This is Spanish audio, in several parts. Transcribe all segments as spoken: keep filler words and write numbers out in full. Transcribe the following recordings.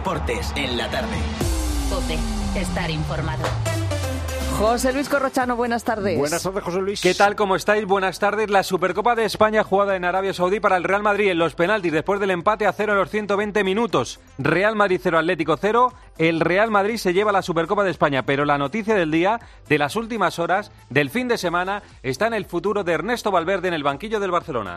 Deportes en la tarde. COPE, estar informado. José Luis Corrochano, buenas tardes. Buenas tardes, José Luis. ¿Qué tal? ¿Cómo estáis? Buenas tardes. La Supercopa de España jugada en Arabia Saudí para el Real Madrid en los penaltis después del empate a cero en los ciento veinte minutos. Real Madrid cero, Atlético cero. El Real Madrid se lleva la Supercopa de España, pero la noticia del día, de las últimas horas, del fin de semana, está en el futuro de Ernesto Valverde en el banquillo del Barcelona.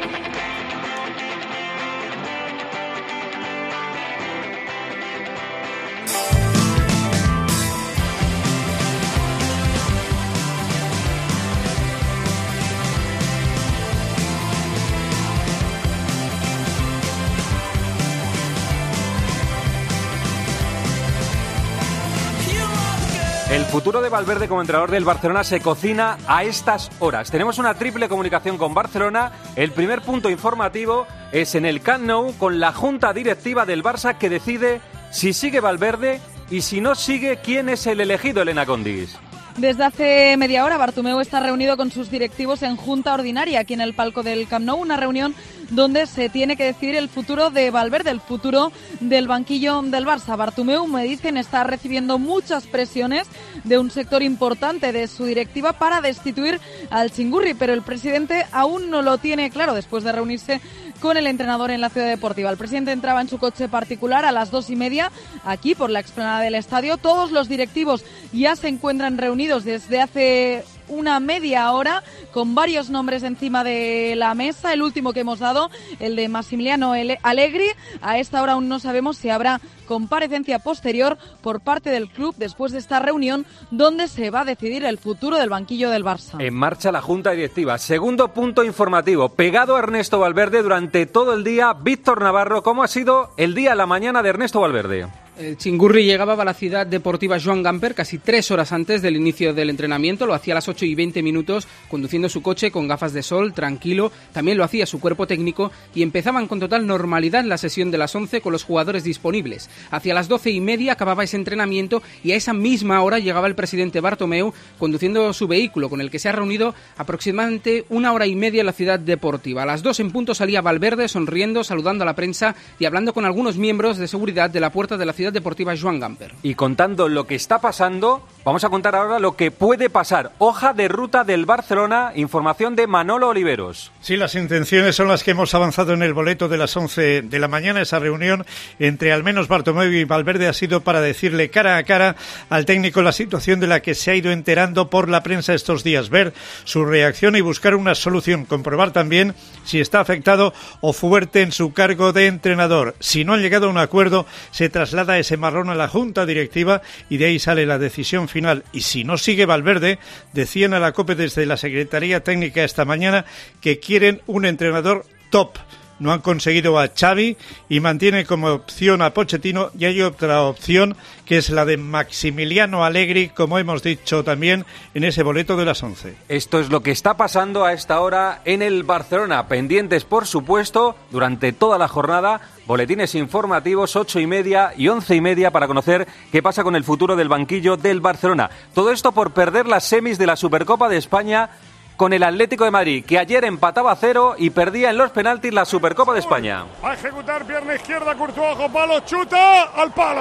El futuro de Valverde como entrenador del Barcelona se cocina a estas horas. Tenemos una triple comunicación con Barcelona. El primer punto informativo es en el Camp Nou con la junta directiva del Barça que decide si sigue Valverde y si no sigue, quién es el elegido, Elena Condis. Desde hace media hora, Bartomeu está reunido con sus directivos en junta ordinaria aquí en el palco del Camp Nou, una reunión donde se tiene que decidir el futuro de Valverde, el futuro del banquillo del Barça. Bartomeu, me dicen, está recibiendo muchas presiones de un sector importante de su directiva para destituir al Chingurri, pero el presidente aún no lo tiene claro después de reunirse con el entrenador en la Ciudad Deportiva. El presidente entraba en su coche particular a las dos y media aquí por la explanada del estadio. Todos los directivos ya se encuentran reunidos desde hace una media hora con varios nombres encima de la mesa. El último que hemos dado, el de Massimiliano Allegri. A esta hora aún no sabemos si habrá comparecencia posterior por parte del club después de esta reunión donde se va a decidir el futuro del banquillo del Barça. En marcha la junta directiva. Segundo punto informativo, pegado a Ernesto Valverde durante todo el día, Víctor Navarro. ¿Cómo ha sido el día, la mañana de Ernesto Valverde? El Chingurri llegaba a la ciudad deportiva Joan Gamper casi tres horas antes del inicio del entrenamiento. Lo hacía a las ocho y veinte minutos, conduciendo su coche con gafas de sol, tranquilo. También lo hacía su cuerpo técnico y empezaban con total normalidad la sesión de las once con los jugadores disponibles. Hacia las doce y media acababa ese entrenamiento y a esa misma hora llegaba el presidente Bartomeu conduciendo su vehículo, con el que se ha reunido aproximadamente una hora y media en la ciudad deportiva. A las dos en punto salía Valverde sonriendo, saludando a la prensa y hablando con algunos miembros de seguridad de la puerta de la ciudad deportiva Joan Gamper. Y contando lo que está pasando, vamos a contar ahora lo que puede pasar. Hoja de ruta del Barcelona, información de Manolo Oliveros. Sí, las intenciones son las que hemos avanzado en el boleto de las once de la mañana. Esa reunión entre al menos Bartomeu y Valverde ha sido para decirle cara a cara al técnico la situación de la que se ha ido enterando por la prensa estos días, ver su reacción y buscar una solución, comprobar también si está afectado o fuerte en su cargo de entrenador. Si no han llegado a un acuerdo, se traslada ese marrón a la junta directiva y de ahí sale la decisión final. Y si no sigue Valverde, decían a la COPE desde la Secretaría Técnica esta mañana que quieren un entrenador top. No han conseguido a Xavi y mantienen como opción a Pochettino, y hay otra opción que es la de Massimiliano Allegri, como hemos dicho también en ese boleto de las once. Esto es lo que está pasando a esta hora en el Barcelona. Pendientes, por supuesto, durante toda la jornada, boletines informativos, ocho y media y once y media para conocer qué pasa con el futuro del banquillo del Barcelona. Todo esto por perder las semis de la Supercopa de España con el Atlético de Madrid, que ayer empataba a cero y perdía en los penaltis la Supercopa de España. Va a ejecutar pierna izquierda, Courtois, ojo, palo, chuta, al palo.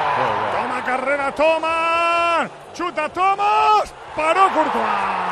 Toma carrera, toma, chuta, Thomas, paró Courtois.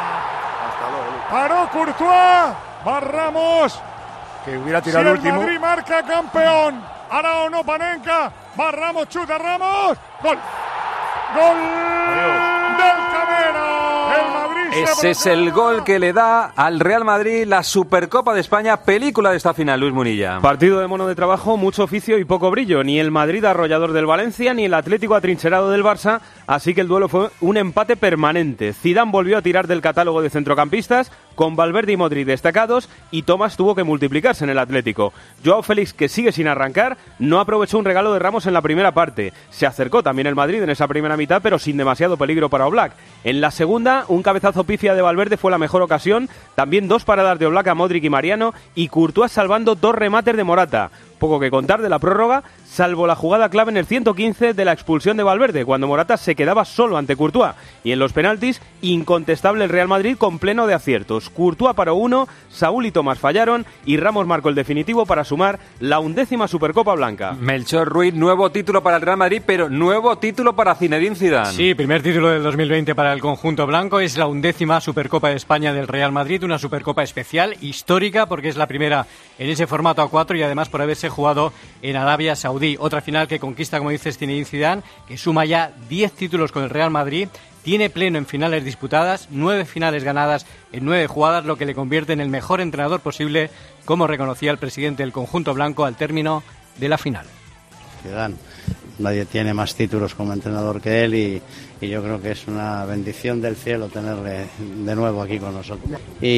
Paró Courtois, va Ramos. Que hubiera tirado si el último. el Madrid marca campeón, hará o no Panenka, va Ramos, chuta Ramos, gol. Gol del Camero. El Madrid. Ese es el gol que le da al Real Madrid la Supercopa de España, película de esta final, Luis Munilla. Partido de mono de trabajo, mucho oficio y poco brillo. Ni el Madrid arrollador del Valencia, ni el Atlético atrincherado del Barça, así que el duelo fue un empate permanente. Zidane volvió a tirar del catálogo de centrocampistas, con Valverde y Modric destacados, y Thomas tuvo que multiplicarse en el Atlético. Joao Félix, que sigue sin arrancar, no aprovechó un regalo de Ramos en la primera parte. Se acercó también el Madrid en esa primera mitad, pero sin demasiado peligro para Oblak. En la segunda, un cabezazo pifia de Valverde fue la mejor ocasión, también dos paradas de Oblak a Modric y Mariano, y Courtois salvando dos remates de Morata. poco que contar de la prórroga, salvo la jugada clave en el ciento quince de la expulsión de Valverde, cuando Morata se quedaba solo ante Courtois. Y en los penaltis, incontestable el Real Madrid con pleno de aciertos. Courtois paró uno, Saúl y Tomás fallaron y Ramos marcó el definitivo para sumar la undécima Supercopa blanca. Melchor Ruiz, nuevo título para el Real Madrid, pero nuevo título para Zinedine Zidane. Sí, primer título del dos mil veinte para el conjunto blanco. Es la undécima Supercopa de España del Real Madrid, una Supercopa especial, histórica, porque es la primera en ese formato a cuatro y además por haberse jugado en Arabia Saudí. Otra final que conquista, como dices, Zinedine Zidane, que suma ya diez títulos con el Real Madrid. Tiene pleno en finales disputadas, nueve finales ganadas en nueve jugadas, lo que le convierte en el mejor entrenador posible, como reconocía el presidente del conjunto blanco al término de la final. Zidane, nadie tiene más títulos como entrenador que él y, y yo creo que es una bendición del cielo tenerle de nuevo aquí con nosotros.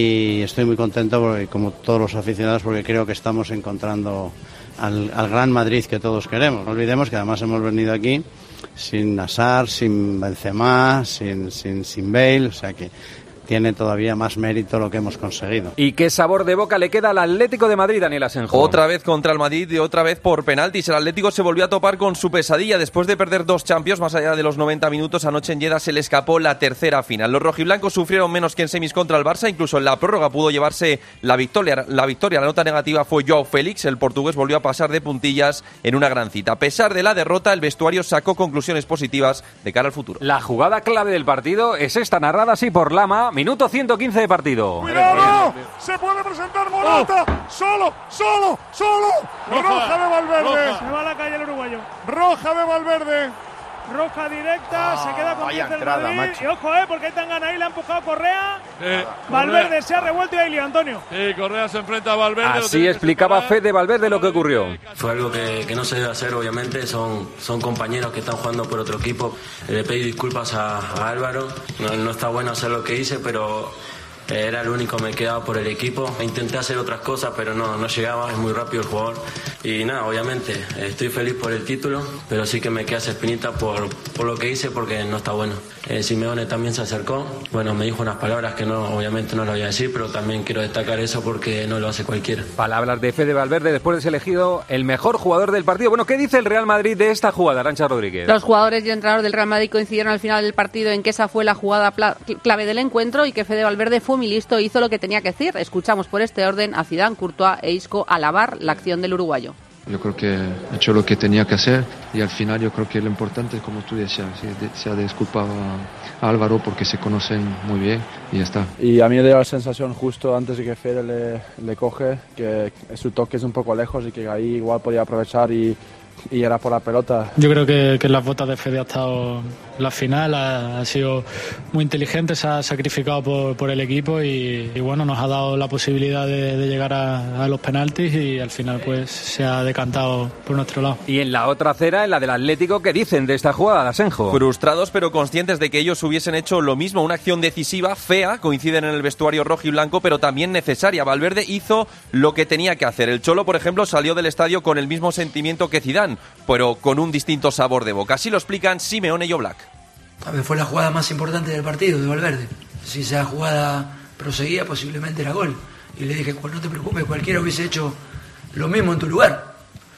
Y estoy muy contento, porque, como todos los aficionados, porque creo que estamos encontrando al, al Gran Madrid que todos queremos. No olvidemos que además hemos venido aquí sin Hazard, sin Benzema, sin, sin, sin Bale, o sea que tiene todavía más mérito lo que hemos conseguido. ¿Y qué sabor de boca le queda al Atlético de Madrid, Daniel Asenjo? Otra vez contra el Madrid y otra vez por penaltis. El Atlético se volvió a topar con su pesadilla. Después de perder dos Champions más allá de los noventa minutos, anoche en Lleda se le escapó la tercera final. Los rojiblancos sufrieron menos que en semis contra el Barça. Incluso en la prórroga pudo llevarse la victoria. La victoria, la nota negativa fue Joao Félix. El portugués volvió a pasar de puntillas en una gran cita. A pesar de la derrota, el vestuario sacó conclusiones positivas de cara al futuro. La jugada clave del partido es esta, narrada así por Lama. Minuto ciento quince de partido. ¡Cuidado! Se puede presentar Morata. Oh. Solo, solo, solo. Roja, roja de Valverde. Roja. Se va a la calle el uruguayo. Roja de Valverde. Roja directa, ah, se queda con diez del Madrid. Macho. Y ojo, eh, porque hay Tangana ahí, le ha empujado Correa. Eh, Valverde Correa. Se ha revuelto y ahí lío, Antonio. Sí, Correa se enfrenta a Valverde. Así explicaba Fede Valverde lo que ocurrió. Fue algo que, que no se debe hacer, obviamente. Son, son compañeros que están jugando por otro equipo. Le pedí disculpas a, a Álvaro. No, no está bueno hacer lo que hice, pero era el único que me quedaba por el equipo. Intenté hacer otras cosas, pero no, no llegaba, es muy rápido el jugador. Y nada, obviamente, estoy feliz por el título, pero sí que me queda esa espinita por, por lo que hice, porque no está bueno. Eh, Simeone también se acercó, bueno, me dijo unas palabras que no, obviamente no lo voy a decir, pero también quiero destacar eso porque no lo hace cualquiera. Palabras de Fede Valverde después de ser elegido el mejor jugador del partido. Bueno, ¿qué dice el Real Madrid de esta jugada, Arantxa Rodríguez? Los jugadores y el entrenador del Real Madrid coincidieron al final del partido en que esa fue la jugada clave del encuentro y que Fede Valverde fue muy listo e hizo lo que tenía que decir. Escuchamos por este orden a Zidane, Courtois e Isco alabar la acción del uruguayo. Yo creo que he hecho lo que tenía que hacer y al final yo creo que lo importante, como tú decías, se ha disculpado a Álvaro porque se conocen muy bien y ya está. Y a mí me dio la sensación justo antes de que Fede le, le coge que su toque es un poco lejos y que ahí igual podía aprovechar y, y era por la pelota. Yo creo que, que las botas de Fede ha estado la final, ha, ha sido muy inteligente, se ha sacrificado por, por el equipo y, y bueno, nos ha dado la posibilidad de, de llegar a, a los penaltis y al final pues se ha decantado por nuestro lado. Y en la otra acera, en la del Atlético, ¿qué dicen de esta jugada, Asenjo? Frustrados pero conscientes de que ellos hubiesen hecho lo mismo, una acción decisiva, fea, coinciden en el vestuario rojo y blanco, pero también necesaria. Valverde hizo lo que tenía que hacer. El Cholo, por ejemplo, salió del estadio con el mismo sentimiento que Zidane, pero con un distinto sabor de boca. Así lo explican Simeone y Oblak. A ver, fue la jugada más importante del partido de Valverde. Si esa jugada proseguía, posiblemente era gol. Y le dije, pues no te preocupes, cualquiera hubiese hecho lo mismo en tu lugar.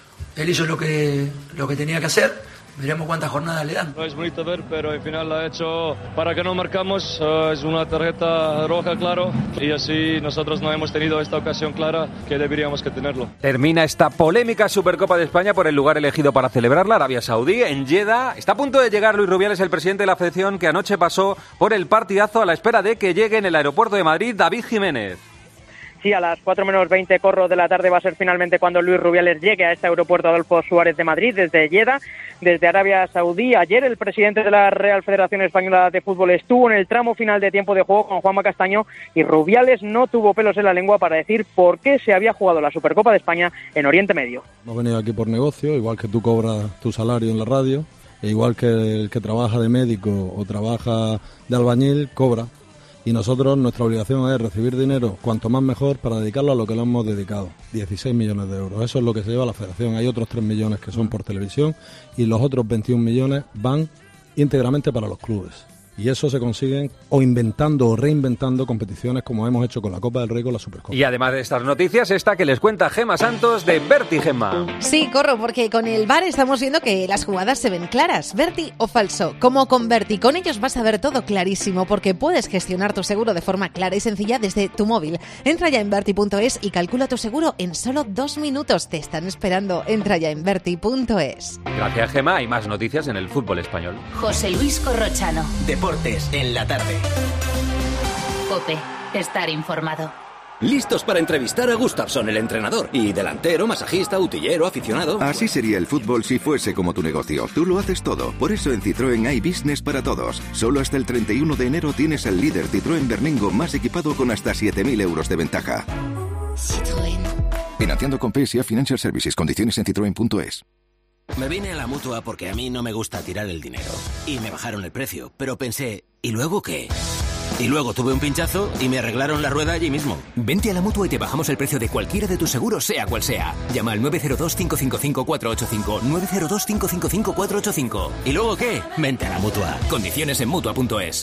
Él hizo lo que, lo que tenía que hacer. Veremos cuántas jornadas le dan. No es bonito ver, pero al final lo ha hecho para que no marcamos. Uh, es una tarjeta roja, claro. Y así nosotros no hemos tenido esta ocasión clara que deberíamos que tenerlo. Termina esta polémica Supercopa de España por el lugar elegido para celebrarla, Arabia Saudí, en Jeddah. Está a punto de llegar Luis Rubiales, el presidente de la Federación, que anoche pasó por el partidazo a la espera de que llegue en el aeropuerto de Madrid David Jiménez. Sí, a las cuatro menos veinte corro de la tarde va a ser finalmente cuando Luis Rubiales llegue a este aeropuerto Adolfo Suárez de Madrid, desde Jeddah, desde Arabia Saudí. Ayer el presidente de la Real Federación Española de Fútbol estuvo en el tramo final de tiempo de juego con Juanma Castaño y Rubiales no tuvo pelos en la lengua para decir por qué se había jugado la Supercopa de España en Oriente Medio. Hemos venido aquí por negocio, igual que tú cobras tu salario en la radio, e igual que el que trabaja de médico o trabaja de albañil cobra. Y nosotros, nuestra obligación es recibir dinero cuanto más mejor para dedicarlo a lo que le hemos dedicado, dieciséis millones de euros. Eso es lo que se lleva a la Federación. Hay otros tres millones que son por televisión y los otros veintiún millones van íntegramente para los clubes. Y eso se consiguen o inventando o reinventando competiciones como hemos hecho con la Copa del Rey, con la Supercopa. Y además de estas noticias, esta que les cuenta Gemma Santos de Berti, Gemma. Sí, corro, porque con el V A R estamos viendo que las jugadas se ven claras, Berti o falso. Como con Berti, con ellos vas a ver todo clarísimo porque puedes gestionar tu seguro de forma clara y sencilla desde tu móvil. Entra ya en berti punto es y calcula tu seguro en solo dos minutos. Te están esperando. Entra ya en berti punto es. Gracias, Gemma. Hay más noticias en el fútbol español. José Luis Corrochano. Deportes en la tarde. COPE. Estar informado. Listos para entrevistar a Gustafsson, el entrenador. Y delantero, masajista, utillero, aficionado. Así sería el fútbol si fuese como tu negocio. Tú lo haces todo. Por eso en Citroën hay business para todos. Solo hasta el treinta y uno de enero tienes el líder Citroën Berlingo más equipado con hasta siete mil euros de ventaja. Citroën. Financiando con P S A Financial Services. Condiciones en citroen punto es. Me vine a la Mutua porque a mí no me gusta tirar el dinero. Y me bajaron el precio. Pero pensé, ¿y luego qué? Y luego tuve un pinchazo y me arreglaron la rueda allí mismo. Vente a la Mutua y te bajamos el precio de cualquiera de tus seguros, sea cual sea. Llama al nueve cero dos, cinco cinco cinco, cuatro ocho cinco, nueve cero dos, cinco cinco cinco, cuatro ocho cinco. ¿Y luego qué? Vente a la Mutua. Condiciones en Mutua punto es.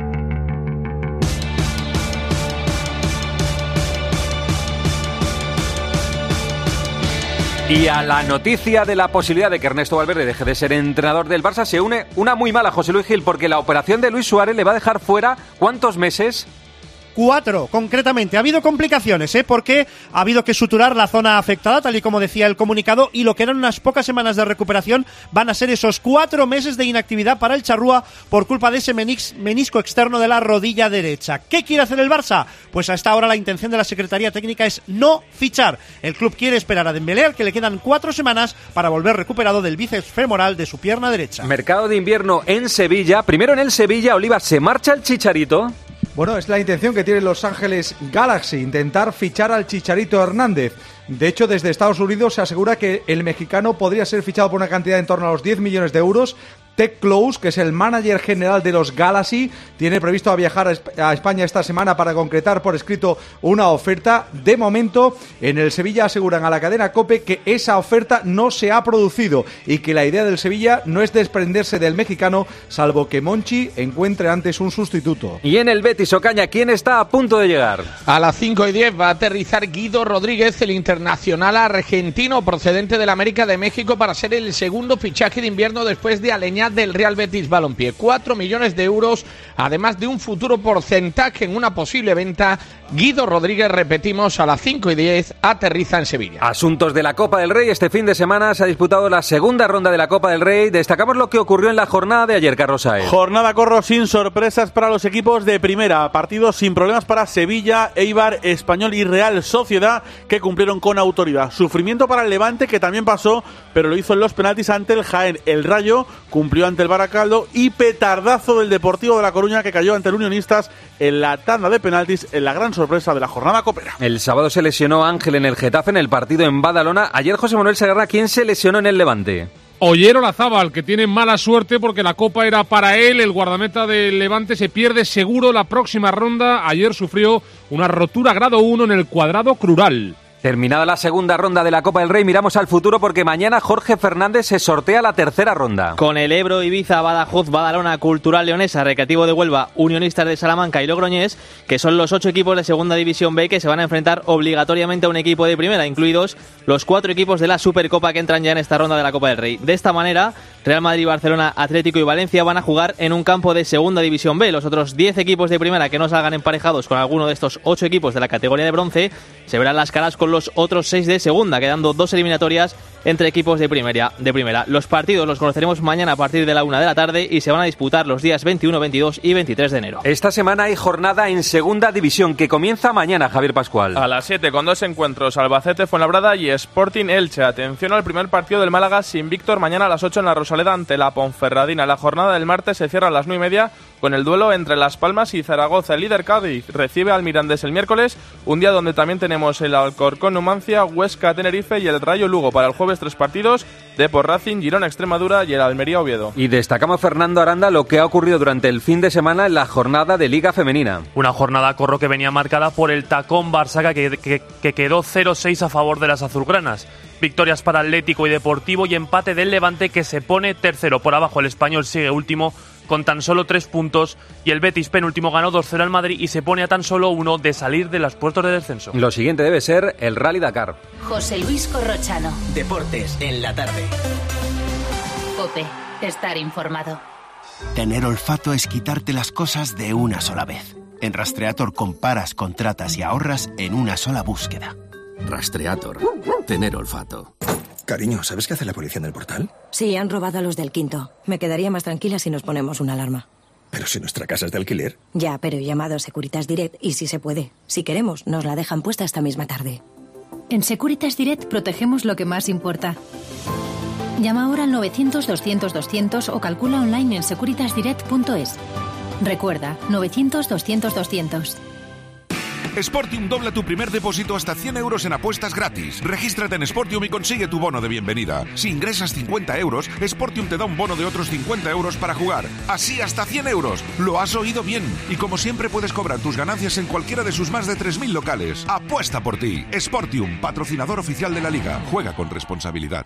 Y a la noticia de la posibilidad de que Ernesto Valverde deje de ser entrenador del Barça se une una muy mala, José Luis Gil, porque la operación de Luis Suárez le va a dejar fuera ¿cuántos meses? Cuatro, concretamente. Ha habido complicaciones, ¿eh? Porque ha habido que suturar la zona afectada, tal y como decía el comunicado, y lo que eran unas pocas semanas de recuperación van a ser esos cuatro meses de inactividad para el charrúa por culpa de ese menix, menisco externo de la rodilla derecha. ¿Qué quiere hacer el Barça? Pues hasta ahora la intención de la Secretaría Técnica es no fichar. El club quiere esperar a Dembélé, al que le quedan cuatro semanas para volver recuperado del bíceps femoral de su pierna derecha. Mercado de invierno en Sevilla. Primero en el Sevilla, Oliva, ¿se marcha el Chicharito? Bueno, es la intención que tiene Los Ángeles Galaxy, intentar fichar al Chicharito Hernández. De hecho, desde Estados Unidos se asegura que el mexicano podría ser fichado por una cantidad en torno a los diez millones de euros. Ted Close, que es el manager general de los Galaxy, tiene previsto a viajar a España esta semana para concretar por escrito una oferta. De momento, en el Sevilla aseguran a la cadena COPE que esa oferta no se ha producido y que la idea del Sevilla no es desprenderse del mexicano, salvo que Monchi encuentre antes un sustituto. Y en el Betis Ocaña, ¿quién está a punto de llegar? A las cinco y diez va a aterrizar Guido Rodríguez, el internacional argentino procedente del América de México, para ser el segundo fichaje de invierno después de Aleñá del Real Betis Balompié. Cuatro millones de euros, además de un futuro porcentaje en una posible venta. Guido Rodríguez, repetimos, a las cinco y diez aterriza en Sevilla. Asuntos de la Copa del Rey. Este fin de semana se ha disputado la segunda ronda de la Copa del Rey. Destacamos lo que ocurrió en la jornada de ayer, Carlos Saez. Jornada, Corro, sin sorpresas para los equipos de primera. Partidos sin problemas para Sevilla, Eibar, Español y Real Sociedad, que cumplieron con autoridad. Sufrimiento para el Levante, que también pasó, pero lo hizo en los penaltis ante el Jaén. El Rayo cumplió ante el Baracaldo, y petardazo del Deportivo de La Coruña, que cayó ante el Unionistas en la tanda de penaltis, en la gran sorpresa de la jornada copera. El sábado se lesionó Ángel en el Getafe en el partido en Badalona. Ayer José Manuel Segarra, ¿quién se lesionó en el Levante? Oyer Olazábal, que tiene mala suerte porque la Copa era para él. El guardameta del Levante se pierde seguro la próxima ronda. Ayer sufrió una rotura grado uno en el cuadrado crural. Terminada la segunda ronda de la Copa del Rey, miramos al futuro porque mañana Jorge Fernández se sortea la tercera ronda. Con el Ebro, Ibiza, Badajoz, Badalona, Cultural Leonesa, Recreativo de Huelva, Unionistas de Salamanca y Logroñés, que son los ocho equipos de Segunda División B que se van a enfrentar obligatoriamente a un equipo de primera, incluidos los cuatro equipos de la Supercopa que entran ya en esta ronda de la Copa del Rey. De esta manera, Real Madrid, Barcelona, Atlético y Valencia van a jugar en un campo de Segunda División B. Los otros diez equipos de primera que no salgan emparejados con alguno de estos ocho equipos de la categoría de bronce se verán las caras con los otros seis de segunda, quedando dos eliminatorias entre equipos de primera, de primera. Los partidos los conoceremos mañana a partir de la una de la tarde y se van a disputar los días veintiuno, veintidós y veintitrés de enero. Esta semana hay jornada en Segunda División que comienza mañana, Javier Pascual. A las siete con dos encuentros, Albacete, Fuenlabrada y Sporting Elche. Atención al primer partido del Málaga sin Víctor mañana a las ocho en la Rosaleda ante la Ponferradina. La jornada del martes se cierra a las nueve y media con el duelo entre Las Palmas y Zaragoza. El líder Cádiz recibe al Mirandés el miércoles, un día donde también tenemos el Alcorcón Numancia, Huesca Tenerife y el Rayo Lugo. Para el jueves tres partidos, Depor Racing, Girona Extremadura y el Almería Oviedo. Y destacamos, Fernando Aranda, lo que ha ocurrido durante el fin de semana en la jornada de Liga Femenina. Una jornada, Corro, que venía marcada por el tacón Barça, que, que, que quedó cero seis a favor de las azulgranas. Victorias para Atlético y Deportivo y empate del Levante, que se pone tercero. Por abajo el Español sigue último con tan solo tres puntos y el Betis penúltimo ganó dos cero al Madrid y se pone a tan solo uno de salir de los puestos de descenso. Lo siguiente debe ser el Rally Dakar. José Luis Corrochano. Deportes en la tarde. COPE. Estar informado. Tener olfato es quitarte las cosas de una sola vez. En Rastreator comparas, contratas y ahorras en una sola búsqueda. Rastreator. Tener olfato. Cariño, ¿sabes qué hace la policía en el portal? Sí, han robado a los del quinto. Me quedaría más tranquila si nos ponemos una alarma. Pero si nuestra casa es de alquiler. Ya, pero he llamado a Securitas Direct y si se puede. Si queremos, nos la dejan puesta esta misma tarde. En Securitas Direct protegemos lo que más importa. Llama ahora al novecientos, doscientos, doscientos o calcula online en securitas direct punto es. Recuerda, novecientos, doscientos, doscientos. Sportium dobla tu primer depósito hasta cien euros en apuestas gratis. Regístrate en Sportium y consigue tu bono de bienvenida. Si ingresas cincuenta euros, Sportium te da un bono de otros cincuenta euros para jugar. Así hasta cien euros. Lo has oído bien. Y como siempre puedes cobrar tus ganancias en cualquiera de sus más de tres mil locales. Apuesta por ti. Sportium, patrocinador oficial de la Liga. Juega con responsabilidad.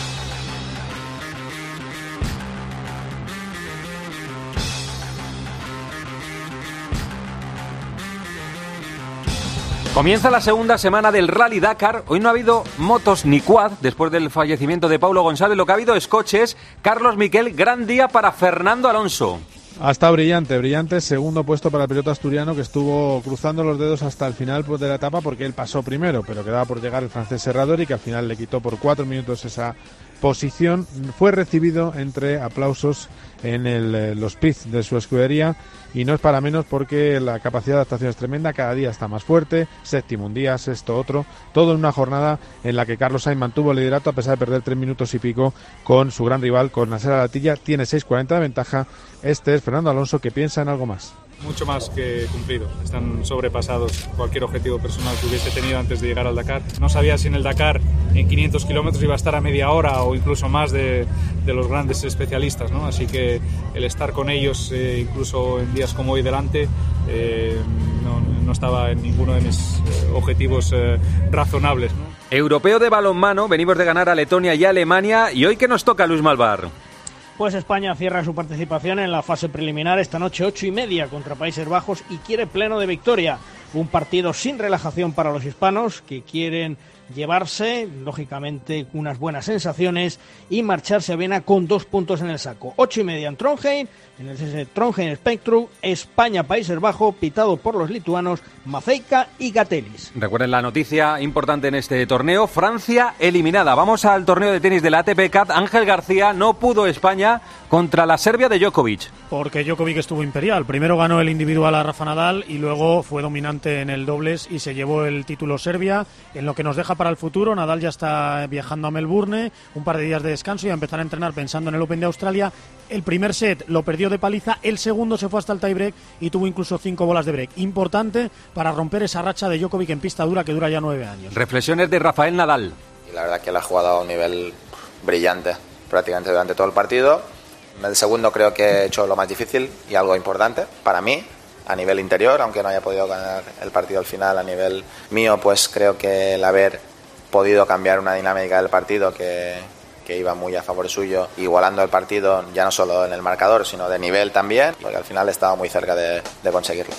Comienza la segunda semana del Rally Dakar. Hoy no ha habido motos ni quad después del fallecimiento de Paulo González. Lo que ha habido es coches. Carlos Miquel, gran día para Fernando Alonso. Ha estado brillante, brillante. Segundo puesto para el piloto asturiano, que estuvo cruzando los dedos hasta el final de la etapa porque él pasó primero, pero quedaba por llegar el francés Serradori, que al final le quitó por cuatro minutos esa posición. Fue recibido entre aplausos en el, los pits de su escudería y no es para menos porque la capacidad de adaptación es tremenda, cada día está más fuerte, séptimo un día, sexto otro, todo en una jornada en la que Carlos Sainz mantuvo el liderato a pesar de perder tres minutos y pico con su gran rival, con Nasser Al-Attiyah, tiene seis cuarenta de ventaja. Este es Fernando Alonso, que piensa en algo más. Mucho más que cumplido, están sobrepasados cualquier objetivo personal que hubiese tenido antes de llegar al Dakar. No sabía si en el Dakar en quinientos kilómetros iba a estar a media hora o incluso más de, de los grandes especialistas, ¿no? Así que el estar con ellos, eh, incluso en días como hoy delante, eh, no, no estaba en ninguno de mis eh, objetivos eh, razonables, ¿no? Europeo de balonmano, venimos de ganar a Letonia y a Alemania, y hoy ¿qué nos toca, Luis Malvar? Pues España cierra su participación en la fase preliminar esta noche ocho y media contra Países Bajos y quiere pleno de victoria. Un partido sin relajación para los hispanos que quieren llevarse, lógicamente, unas buenas sensaciones y marcharse a Viena con dos puntos en el saco. Ocho y media en Trondheim, en el Trondheim Spectrum, España-Países Bajos, pitado por los lituanos Maceika y Gatelis. Recuerden la noticia importante en este torneo, Francia eliminada. Vamos al torneo de tenis de la A T P Cup. Ángel García, no pudo España contra la Serbia de Djokovic. Porque Djokovic estuvo imperial. Primero ganó el individual a Rafa Nadal y luego fue dominante en el dobles y se llevó el título Serbia, en lo que nos deja para el futuro. Nadal ya está viajando a Melbourne, un par de días de descanso y a empezar a entrenar pensando en el Open de Australia. El primer set lo perdió de paliza, el segundo se fue hasta el tiebreak y tuvo incluso cinco bolas de break. Importante para romper esa racha de Djokovic en pista dura que dura ya nueve años. Reflexiones de Rafael Nadal. Y la verdad que él ha jugado a un nivel brillante prácticamente durante todo el partido. En el segundo creo que he hecho lo más difícil y algo importante para mí a nivel interior, aunque no haya podido ganar el partido al final. A nivel mío, pues creo que el haber podido cambiar una dinámica del partido que, que iba muy a favor suyo, igualando el partido ya no solo en el marcador, sino de nivel también, porque al final estaba muy cerca de, de conseguirlo.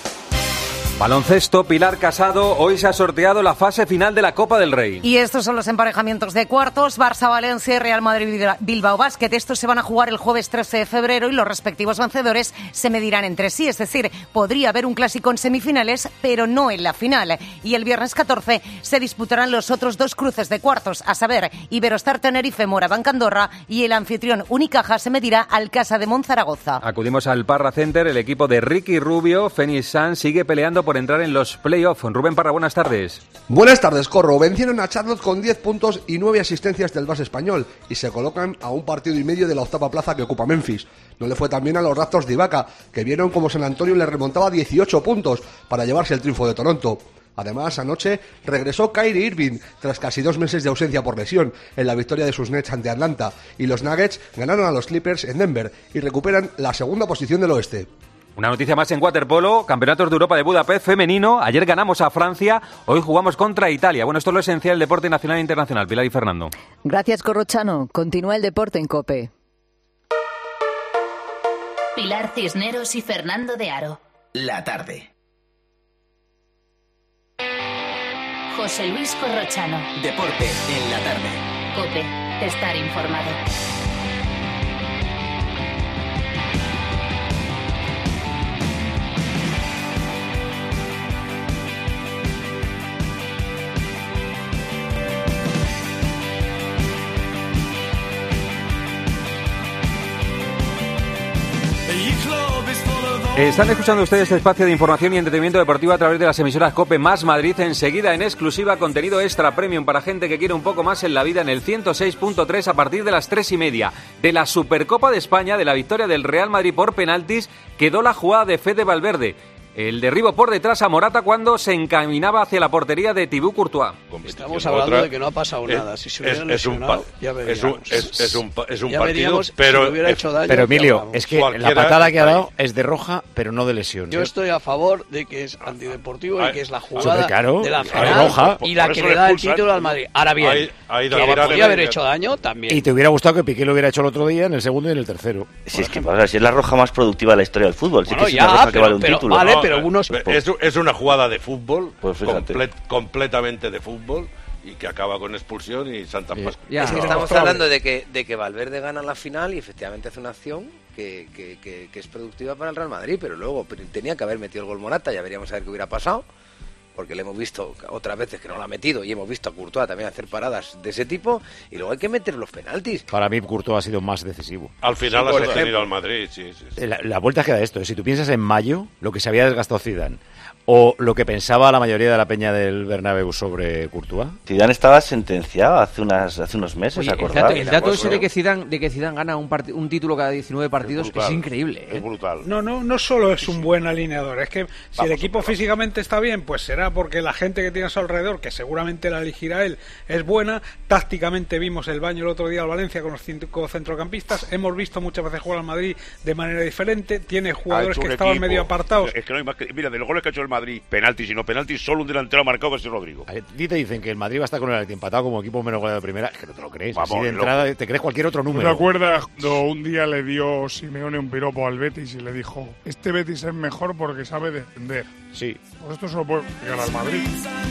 Baloncesto, Pilar Casado, hoy se ha sorteado la fase final de la Copa del Rey. Y estos son los emparejamientos de cuartos, Barça-Valencia y Real Madrid-Bilbao Basket. Estos se van a jugar el jueves trece de febrero y los respectivos vencedores se medirán entre sí. Es decir, podría haber un clásico en semifinales, pero no en la final. Y el viernes catorce se disputarán los otros dos cruces de cuartos, a saber, Iberostar Tenerife, Morabanc Andorra, y el anfitrión Unicaja se medirá al Casa de Monzaragoza. Acudimos al Parra Center, el equipo de Ricky Rubio, Phoenix Suns, sigue peleando por entrar en los playoffs. Rubén Parra, buenas tardes. Buenas tardes, Corro. Vencieron a Charlotte con diez puntos y nueve asistencias del base español y se colocan a un partido y medio de la octava plaza que ocupa Memphis. No le fue tan bien a los Raptors de Ibaka, que vieron como San Antonio le remontaba dieciocho puntos para llevarse el triunfo de Toronto. Además, anoche regresó Kyrie Irving tras casi dos meses de ausencia por lesión en la victoria de sus Nets ante Atlanta, y los Nuggets ganaron a los Clippers en Denver y recuperan la segunda posición del oeste. Una noticia más en waterpolo, Campeonatos de Europa de Budapest femenino. Ayer ganamos a Francia, hoy jugamos contra Italia. Bueno, esto es lo esencial del deporte nacional e internacional. Pilar y Fernando. Gracias, Corrochano. Continúa el deporte en COPE. Pilar Cisneros y Fernando de Aro. La tarde. José Luis Corrochano. Deporte en la tarde. COPE. Estar informado. Están escuchando ustedes este espacio de información y entretenimiento deportivo a través de las emisoras COPE más Madrid. Enseguida, en exclusiva, contenido extra premium para gente que quiere un poco más en la vida en el ciento seis punto tres a partir de las tres y media. De la Supercopa de España, de la victoria del Real Madrid por penaltis, quedó la jugada de Fede Valverde. El derribo por detrás a Morata cuando se encaminaba hacia la portería de Thibaut Courtois. Estamos hablando otra, de que no ha pasado es, nada. Si se hubiera lesionado, ya veríamos. Es un, es, es un, es un ya partido, pero, si hecho daño, pero Emilio, es que la patada que ha dado es de roja, pero no de lesión. Yo estoy a favor de que es antideportivo ay, y que es la jugada claro, de la final roja, y la que le da el título al Madrid. Ahora bien, hay, hay que le podría haber hecho daño también. Y te hubiera gustado que Piqué lo hubiera hecho el otro día en el segundo y en el tercero. Si es que si es la roja más productiva de la historia del fútbol, sí que es una roja que vale un título. Vale, pero unos Es, es una jugada de fútbol, pues comple, completamente de fútbol, y que acaba con expulsión y Santa Pascua. Es que estamos hablando de que, de que Valverde gana la final y efectivamente hace una acción que, que, que, que es productiva para el Real Madrid, pero luego tenía que haber metido el gol Morata, ya veríamos a ver qué hubiera pasado, porque le hemos visto otras veces que no lo ha metido y hemos visto a Courtois también hacer paradas de ese tipo, y luego hay que meter los penaltis. Para mí Courtois ha sido más decisivo. Al final sí, ha sostenido al Madrid, sí, sí, sí. La, la vuelta queda esto, si tú piensas en mayo, lo que se había desgastado Zidane, o lo que pensaba la mayoría de la peña del Bernabéu sobre Courtois. Zidane estaba sentenciado hace unas hace unos meses, ¿acordás? El dato, el dato ese de que Zidane, de que Zidane gana un, part, un título cada diecinueve partidos es, brutal, es increíble. ¿eh? Es brutal. No, no, no solo es un buen alineador, es que si Vamos, el equipo físicamente está bien, pues será porque la gente que tiene a su alrededor, que seguramente la elegirá él, es buena. Tácticamente vimos el baño el otro día al Valencia con los cinco centrocampistas. Hemos visto muchas veces jugar al Madrid de manera diferente. Tiene jugadores que estaban equipo. medio apartados. Es que no hay más que, mira, de los goles que ha hecho el Madrid, penaltis y no penaltis, solo un delantero ha marcado, que es Rodrigo. A ti te dicen que el Madrid va a estar con el Atleti empatado como equipo menos goleado de primera, es que no te lo crees. Vamos, así de entrada loco. Te crees cualquier otro número. ¿Te acuerdas cuando un día le dio Simeone un piropo al Betis y le dijo: este Betis es mejor porque sabe defender? Sí. Pues esto solo puede llegar al Madrid.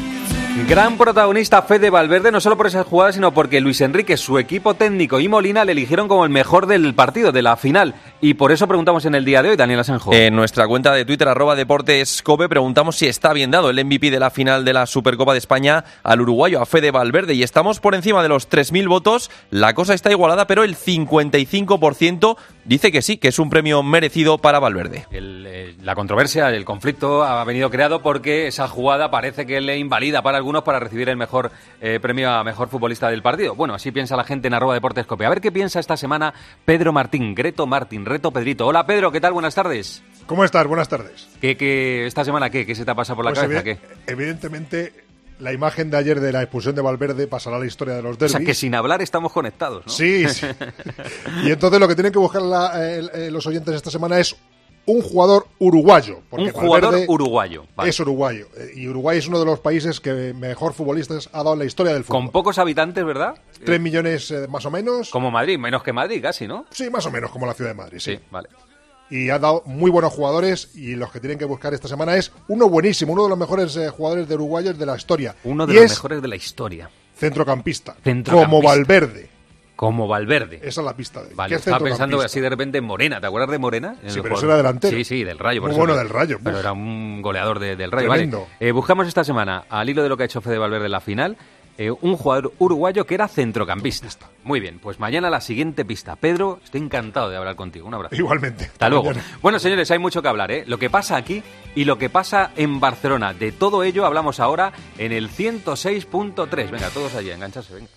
Gran protagonista Fede Valverde, no solo por esas jugadas, sino porque Luis Enrique, su equipo técnico y Molina le eligieron como el mejor del partido, de la final. Y por eso preguntamos en el día de hoy, Daniel Asenjo. En nuestra cuenta de Twitter, arroba deportescope, preguntamos si está bien dado el M V P de la final de la Supercopa de España al uruguayo, a Fede Valverde. Y estamos por encima de los tres mil votos. La cosa está igualada, pero el cincuenta y cinco por ciento dice que sí, que es un premio merecido para Valverde. El, eh, la controversia, el conflicto ha venido creado porque esa jugada parece que le invalida para algunos para recibir el mejor eh, premio a mejor futbolista del partido. Bueno, así piensa la gente en arroba deportescope. A ver qué piensa esta semana Pedro Martín, Greto Martín, Reto Pedrito. Hola Pedro, ¿qué tal? Buenas tardes. ¿Cómo estás? Buenas tardes. ¿Qué, qué esta semana qué? ¿Qué se te ha pasado por la pues cabeza? Evi- ¿Qué? Evidentemente, la imagen de ayer de la expulsión de Valverde pasará a la historia de los derbis. O sea, que sin hablar estamos conectados, ¿no? Sí, sí. Y entonces lo que tienen que buscar la, eh, los oyentes esta semana es un jugador uruguayo. Porque un jugador Valverde uruguayo. Vale. Es uruguayo. Y Uruguay es uno de los países que mejor futbolistas ha dado en la historia del fútbol. Con pocos habitantes, ¿verdad? Tres millones eh, más o menos. Como Madrid, menos que Madrid casi, ¿no? Sí, más o menos como la ciudad de Madrid, sí. Sí, vale. Y ha dado muy buenos jugadores, y los que tienen que buscar esta semana es uno buenísimo, uno de los mejores eh, jugadores de uruguayos de la historia. Uno de y los es mejores de la historia. Centrocampista. Centrocampista. Como Valverde. Como Valverde. Esa es la pista de él. Vale, estaba pensando así de repente en Morena. ¿Te acuerdas de Morena? Sí, pero ese era delantero. Sí, sí, del Rayo. Por Muy eso bueno que, del Rayo. Pero uf. era un goleador de, del Rayo. Tremendo. Vale. Eh, buscamos esta semana, al hilo de lo que ha hecho Fede Valverde en la final, eh, un jugador uruguayo que era centrocampista. Muy bien, pues mañana la siguiente pista. Pedro, estoy encantado de hablar contigo. Un abrazo. Igualmente. Hasta luego. Mañana. Bueno, señores, hay mucho que hablar, ¿eh? Lo que pasa aquí y lo que pasa en Barcelona. De todo ello hablamos ahora en el ciento seis punto tres. Venga, todos allí, engancharse, venga.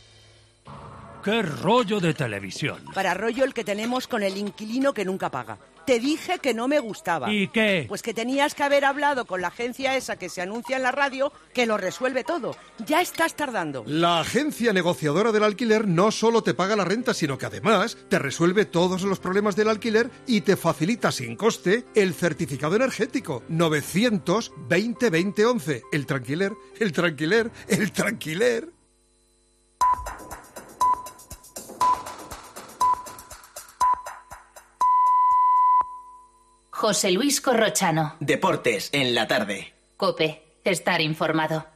¡Qué rollo de televisión! Para rollo el que tenemos con el inquilino que nunca paga. Te dije que no me gustaba. ¿Y qué? Pues que tenías que haber hablado con la agencia esa que se anuncia en la radio, que lo resuelve todo. Ya estás tardando. La agencia negociadora del alquiler no solo te paga la renta, sino que además te resuelve todos los problemas del alquiler y te facilita sin coste el certificado energético. novecientos veinte veinte once. El tranquiler, el tranquiler, el tranquiler. José Luis Corrochano. Deportes en la tarde. COPE. Estar informado.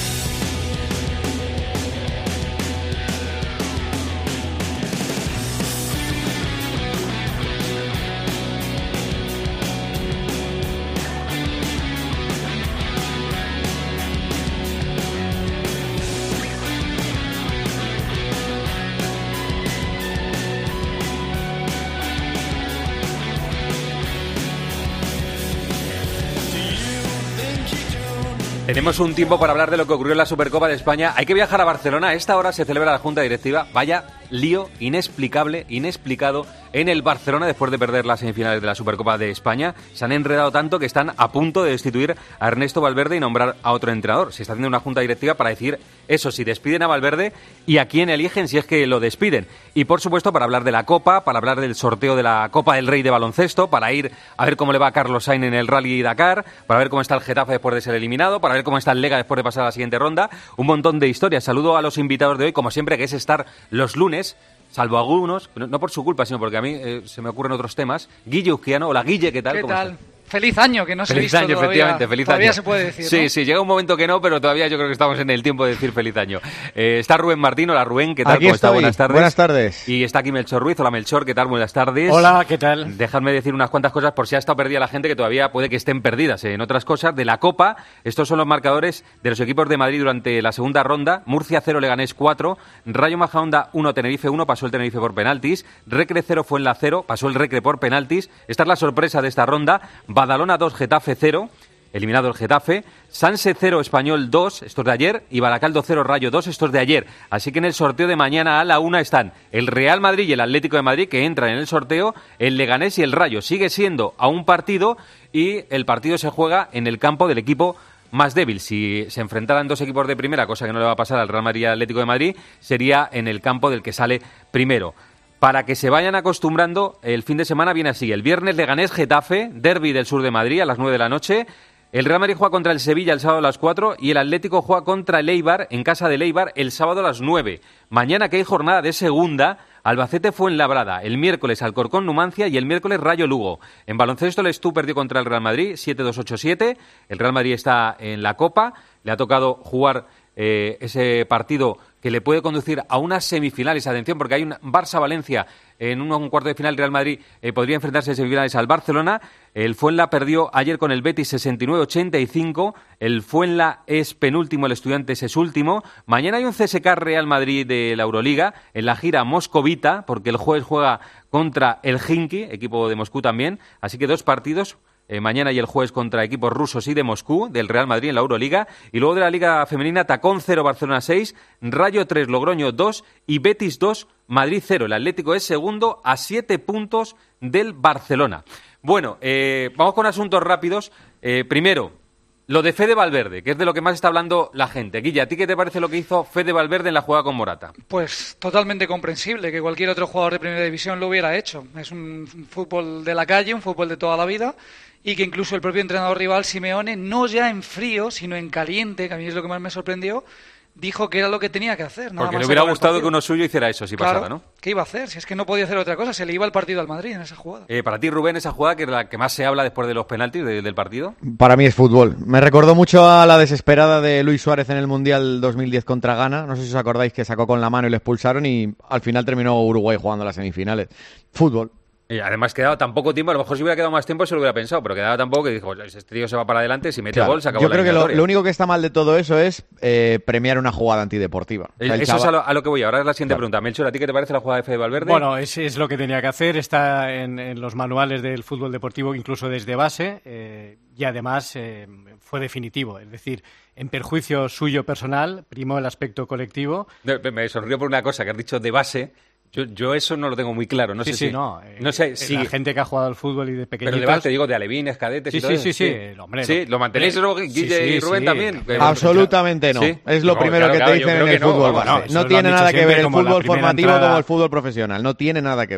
Tenemos un tiempo para hablar de lo que ocurrió en la Supercopa de España. Hay que viajar a Barcelona. A esta hora se celebra la Junta Directiva. Vaya lío inexplicable, inexplicado en el Barcelona después de perder las semifinales de la Supercopa de España. Se han enredado tanto que están a punto de destituir a Ernesto Valverde y nombrar a otro entrenador. Se está haciendo una Junta Directiva para decir eso, si despiden a Valverde y a quién eligen si es que lo despiden. Y por supuesto para hablar de la Copa, para hablar del sorteo de la Copa del Rey de baloncesto, para ir a ver cómo le va a Carlos Sainz en el Rally Dakar, para ver cómo está el Getafe después de ser eliminado, para ver cómo está el Lega después de pasar a la siguiente ronda. Un montón de historias. Saludo a los invitados de hoy, como siempre, que es estar los lunes, salvo algunos, no, no por su culpa, sino porque a mí eh, se me ocurren otros temas. Guille Uzquiano. Hola, Guille, ¿qué tal? ¿Qué ¿Cómo tal? estás? Feliz año, que no se ha visto año, todavía. Efectivamente, feliz todavía año. se puede decir, Sí, ¿no? sí, llega un momento que no, pero todavía yo creo que estamos en el tiempo de decir feliz año. Eh, está Rubén Martín. Hola, Rubén, ¿qué tal? Aquí ¿Cómo estoy. está? Buenas tardes. Buenas tardes. Y está aquí Melchor Ruiz. Hola, Melchor, ¿qué tal? Buenas tardes. Hola, ¿qué tal? Dejadme decir unas cuantas cosas por si ha estado perdida la gente, que todavía puede que estén perdidas en otras cosas. De la Copa, estos son los marcadores de los equipos de Madrid durante la segunda ronda. Murcia cero, Leganés cuatro. Rayo Majadahonda uno, Tenerife uno, pasó el Tenerife por penaltis. Recre cero, Fuenla cero, pasó el Recre por penaltis. Esta es la sorpresa de esta ronda. Badalona dos, Getafe cero. Eliminado el Getafe. Sanse cero, Español dos, estos de ayer, y Baracaldo cero, Rayo dos, estos de ayer. Así que en el sorteo de mañana a la una están el Real Madrid y el Atlético de Madrid, que entran en el sorteo, el Leganés y el Rayo. Sigue siendo a un partido y el partido se juega en el campo del equipo más débil. Si se enfrentaran dos equipos de primera, cosa que no le va a pasar al Real Madrid y al Atlético de Madrid, sería en el campo del que sale primero. Para que se vayan acostumbrando, el fin de semana viene así. El viernes Leganés-Getafe, derbi del sur de Madrid a las nueve de la noche. El Real Madrid juega contra el Sevilla el sábado a las cuatro y el Atlético juega contra el Eibar en casa del Eibar el sábado a las nueve. Mañana, que hay jornada de segunda, Albacete Fuenlabrada, el miércoles Alcorcón Numancia y el miércoles Rayo Lugo. En baloncesto el Estú perdió contra el Real Madrid siete dos ocho siete. El Real Madrid está en la Copa, le ha tocado jugar eh, ese partido que le puede conducir a unas semifinales. Atención, porque hay un Barça-Valencia en un, un cuarto de final. Real Madrid eh, podría enfrentarse en semifinales al Barcelona. El Fuenla perdió ayer con el Betis sesenta y nueve ochenta y cinco. El Fuenla es penúltimo, el Estudiantes es último. Mañana hay un C S K Real Madrid de la Euroliga en la gira moscovita, porque el jueves juega contra el Khimki, equipo de Moscú también. Así que dos partidos. Eh, mañana y el jueves contra equipos rusos y de Moscú, del Real Madrid en la Euroliga. Y luego de la Liga Femenina, Tacón cero, Barcelona seis, Rayo tres, Logroño dos y Betis dos, Madrid cero. El Atlético es segundo a siete puntos del Barcelona. Bueno, eh, vamos con asuntos rápidos. Eh, primero, lo de Fede Valverde, que es de lo que más está hablando la gente. Guille, ¿a ti qué te parece lo que hizo Fede Valverde en la jugada con Morata? Pues totalmente comprensible, que cualquier otro jugador de Primera División lo hubiera hecho. Es un fútbol de la calle, un fútbol de toda la vida, y que incluso el propio entrenador rival, Simeone, no ya en frío, sino en caliente, que a mí es lo que más me sorprendió, dijo que era lo que tenía que hacer. Nada Porque más le hubiera gustado partido. que uno suyo hiciera eso, si Claro, pasara, ¿no? ¿qué iba a hacer? Si es que no podía hacer otra cosa, se le iba el partido al Madrid en esa jugada. Eh, para ti, Rubén, esa jugada que es la que más se habla después de los penaltis de, del partido. Para mí es fútbol. Me recordó mucho a la desesperada de Luis Suárez en el Mundial dos mil diez contra Ghana. No sé si os acordáis que sacó con la mano y le expulsaron y al final terminó Uruguay jugando las semifinales. Fútbol. Y además quedaba tan poco tiempo, a lo mejor si hubiera quedado más tiempo se lo hubiera pensado, pero quedaba tan poco que dijo, ese tío se va para adelante, si mete Claro. gol se acabó Yo la creo que lo, eliminatoria. lo único que está mal de todo eso es eh, premiar una jugada antideportiva. O sea, el Eso chaval- es a lo, a lo que voy. Ahora es la siguiente Claro. pregunta. Melchor, ¿a ti qué te parece la jugada de Fede Valverde? Bueno, es, es lo que tenía que hacer, está en, en los manuales del fútbol deportivo, incluso desde base, eh, y además eh, fue definitivo, es decir, en perjuicio suyo personal, primó el aspecto colectivo. Me, me sonrió por una cosa que has dicho de base. Yo, yo eso no lo tengo muy claro. No sí, sé sí, si, no. eh, no sé si... La gente que ha jugado al fútbol y de pequeñitos... Pero de base, te digo, de alevines, cadetes Sí, y todo sí, eso. sí, sí, el hombre, Sí, no. lo mantenéis, Hombre, Guille sí, sí, y Rubén sí. también. Absolutamente no. ¿Sí? Es lo No, primero claro, que claro, te yo dicen creo en el que no, fútbol vamos, base. eso No lo tiene han nada dicho que ver siempre el como la fútbol primera formativo entrada. como el fútbol profesional. No tiene nada que ver.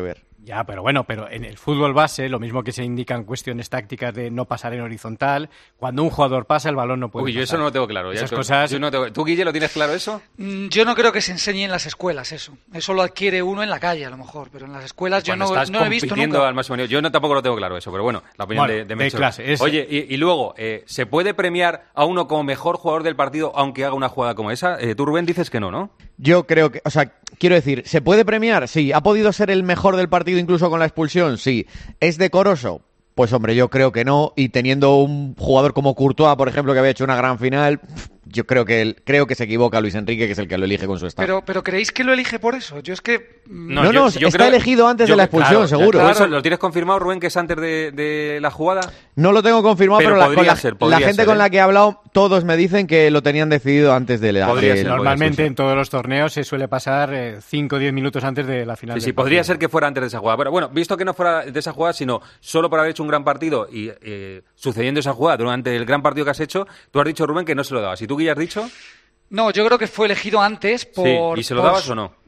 Ya, pero bueno, pero en el fútbol base, lo mismo que se indican cuestiones tácticas de no pasar en horizontal, cuando un jugador pasa, el balón no puede Uy, yo pasar. eso no lo tengo claro. Ya Esas eso, cosas... yo no tengo... ¿Tú, Guille, lo tienes claro eso? Mm, Yo no creo que se enseñe en las escuelas eso. Eso lo adquiere uno en la calle, a lo mejor, pero en las escuelas yo Cuando no, estás no he visto compitiendo nunca. al máximo nivel. Yo no, tampoco lo tengo claro eso, pero bueno, la opinión Bueno, de, de de Melchor. clase, es- Oye, y, y luego, eh, ¿se puede premiar a uno como mejor jugador del partido aunque haga una jugada como esa? Eh, tú, Rubén, dices que no, ¿no? Yo creo que, o sea, quiero decir, ¿se puede premiar? Sí. ¿Ha podido ser el mejor del partido incluso con la expulsión? Sí. ¿Es decoroso? Pues hombre, yo creo que no. Y teniendo un jugador como Courtois, por ejemplo, que había hecho una gran final, yo creo que él, creo que se equivoca Luis Enrique, que es el que lo elige con su estado. Pero, pero ¿creéis que lo elige por eso? Yo es que... mm, No, no, está elegido antes de la expulsión, seguro. Claro, eso, ¿lo tienes confirmado, Rubén, que es antes de, de la jugada? No lo tengo confirmado, Pero pero, la, podría con la, ser, la podría gente ser, con ¿eh? la que he hablado, todos me dicen que lo tenían decidido antes de la Podría de- ser, Normalmente en todos los torneos se suele pasar cinco o diez minutos antes de la final. Sí, del sí, podría partido. ser que fuera antes de esa jugada. Pero bueno, visto que no fuera de esa jugada, sino solo por haber hecho un gran partido y eh, sucediendo esa jugada durante el gran partido que has hecho, tú has dicho, Rubén, que no se lo dabas. ¿Y tú, Guille, has dicho? No, yo creo que fue elegido antes por... Sí. ¿Y se lo por- dabas o no?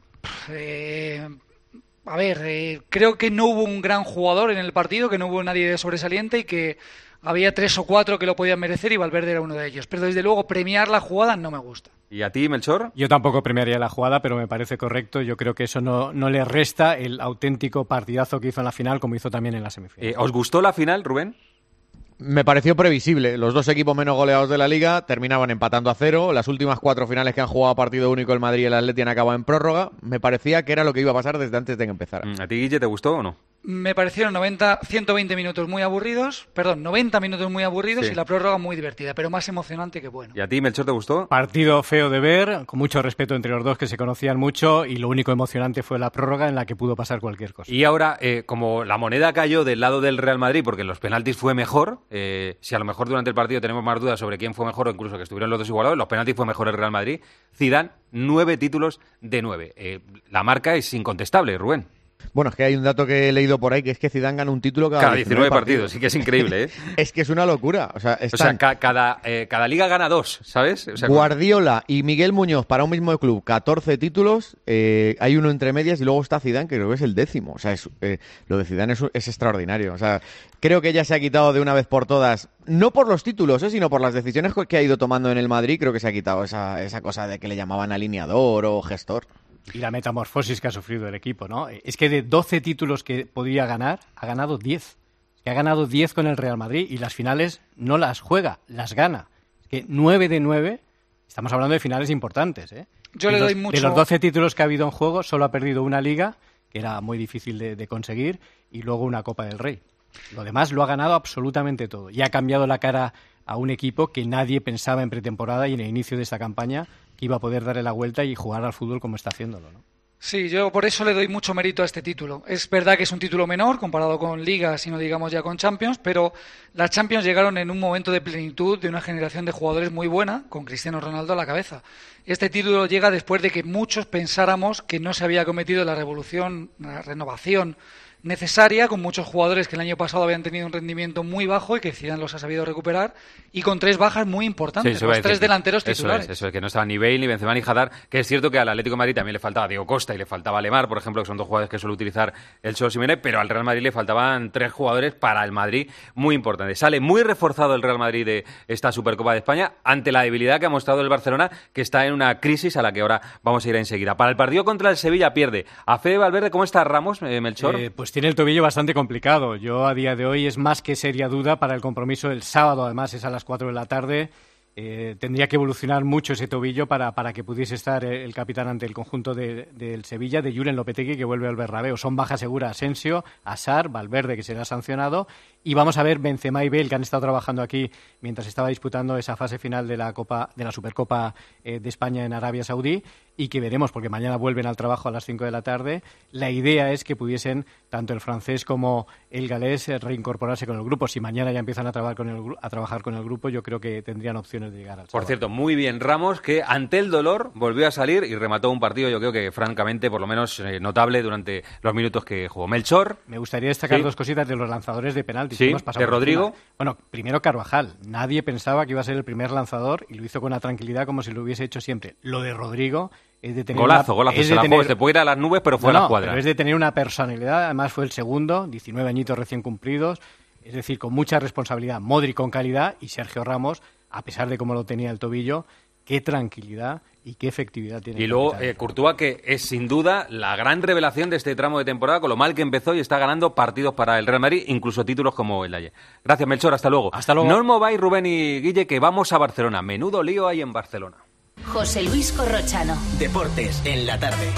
Eh, a ver, eh, creo que no hubo un gran jugador en el partido, que no hubo nadie sobresaliente y que había tres o cuatro que lo podían merecer y Valverde era uno de ellos. Pero desde luego premiar la jugada no me gusta. ¿Y a ti, Melchor? Yo tampoco premiaría la jugada, pero me parece correcto. Yo creo que eso no, no le resta el auténtico partidazo que hizo en la final, como hizo también en la semifinal. Eh, ¿Os gustó la final, Rubén? Me pareció previsible. Los dos equipos menos goleados de la Liga terminaban empatando a cero. Las últimas cuatro finales que han jugado a partido único el Madrid y el Atleti han acabado en prórroga. Me parecía que era lo que iba a pasar desde antes de que empezara. ¿A ti, Guille, te gustó o no? Me parecieron noventa, ciento veinte minutos muy aburridos, perdón, noventa minutos muy aburridos Sí. y la prórroga muy divertida, pero más emocionante que bueno. ¿Y a ti, Melchor, te gustó? Partido feo de ver, con mucho respeto entre los dos que se conocían mucho, y lo único emocionante fue la prórroga en la que pudo pasar cualquier cosa. Y ahora, eh, como la moneda cayó del lado del Real Madrid, porque en los penaltis fue mejor, eh, si a lo mejor durante el partido tenemos más dudas sobre quién fue mejor o incluso que estuvieron los dos igualados, en los penaltis fue mejor el Real Madrid. Zidane, nueve títulos de nueve. Eh, la marca es incontestable, Rubén. Bueno, es que hay un dato que he leído por ahí, que es que Zidane gana un título cada, Cada diecinueve partidos, sí que es increíble, ¿eh? Es que es una locura. O sea, O sea, están ca- cada, eh, cada liga gana dos, ¿sabes? O sea, Guardiola y Miguel Muñoz para un mismo club, catorce títulos, eh, hay uno entre medias y luego está Zidane, que creo que es el décimo. O sea, es, eh, lo de Zidane es, es extraordinario. O sea, creo que ya se ha quitado de una vez por todas, no por los títulos, eh, sino por las decisiones que ha ido tomando en el Madrid, creo que se ha quitado esa, esa cosa de que le llamaban alineador o gestor. Y la metamorfosis que ha sufrido el equipo, ¿no? Es que de doce títulos que podía ganar, ha ganado diez. Es que ha ganado diez con el Real Madrid y las finales no las juega, las gana. Es que nueve de nueve, estamos hablando de finales importantes, ¿eh? Yo de le los, doy mucho... De los doce títulos que ha habido en juego, solo ha perdido una liga, que era muy difícil de, de conseguir, y luego una Copa del Rey. Lo demás lo ha ganado absolutamente todo. Y ha cambiado la cara a un equipo que nadie pensaba en pretemporada y en el inicio de esta campaña que iba a poder darle la vuelta y jugar al fútbol como está haciéndolo, ¿no? Sí, yo por eso le doy mucho mérito a este título. Es verdad que es un título menor comparado con Ligas y no digamos ya con Champions, pero las Champions llegaron en un momento de plenitud de una generación de jugadores muy buena, con Cristiano Ronaldo a la cabeza. Este título llega después de que muchos pensáramos que no se había cometido la revolución, la renovación necesaria, con muchos jugadores que el año pasado habían tenido un rendimiento muy bajo y que Zidane los ha sabido recuperar, y con tres bajas muy importantes, Sí, eso iba a los decir tres que- delanteros eso titulares. Es, eso es, que no estaba ni Bale, ni Benzema, ni Hazard, que es cierto que al Atlético de Madrid también le faltaba Diego Costa y le faltaba Lemar, por ejemplo, que son dos jugadores que suele utilizar el Cholo Simeone, pero al Real Madrid le faltaban tres jugadores para el Madrid muy importantes. Sale muy reforzado el Real Madrid de esta Supercopa de España ante la debilidad que ha mostrado el Barcelona, que está en una crisis a la que ahora vamos a ir enseguida. Para el partido contra el Sevilla pierde a Fede Valverde. ¿Cómo está Ramos, eh, Melchor? Eh, pues tiene el tobillo bastante complicado. Yo a día de hoy es más que seria duda para el compromiso del sábado, además es a las cuatro de la tarde. Eh, tendría que evolucionar mucho ese tobillo para, para que pudiese estar el, el capitán ante el conjunto de- del Sevilla, de Julen Lopetegui, que vuelve al Bernabéu. Son baja segura Asensio, Asar, Valverde, que será sancionado, y vamos a ver Benzema y Bale, que han estado trabajando aquí mientras estaba disputando esa fase final de la Copa, de la Supercopa eh, de España en Arabia Saudí, y que veremos, porque mañana vuelven al trabajo a las cinco de la tarde. La idea es que pudiesen tanto el francés como el galés eh, reincorporarse con el grupo. Si mañana ya empiezan a trabajar con el, gru- a trabajar con el grupo, yo creo que tendrían opciones de llegar al Por sábado. cierto, muy bien Ramos, que ante el dolor volvió a salir y remató un partido, yo creo que francamente, por lo menos eh, notable durante los minutos que jugó. Melchor. Me gustaría destacar Sí. dos cositas de los lanzadores de penaltis. Sí, que hemos pasado de por Rodrigo. encima. Bueno, primero Carvajal. Nadie pensaba que iba a ser el primer lanzador y lo hizo con una tranquilidad como si lo hubiese hecho siempre. Lo de Rodrigo Es de tener golazo, una, golazo, es se de la tener, juega, se puede ir a las nubes, pero fue no, a la cuadra. Pero es de tener una personalidad, además fue el segundo, diecinueve añitos recién cumplidos, es decir, con mucha responsabilidad. Modric con calidad y Sergio Ramos, a pesar de cómo lo tenía el tobillo, qué tranquilidad y qué efectividad tiene. Y luego eh, Courtois, que es sin duda la gran revelación de este tramo de temporada, con lo mal que empezó y está ganando partidos para el Real Madrid, incluso títulos como el de ayer. Gracias, Melchor, hasta luego. Hasta luego. No os mováis, Rubén y Guille, que vamos a Barcelona. Menudo lío hay en Barcelona. José Luis Corrochano. Deportes en la tarde.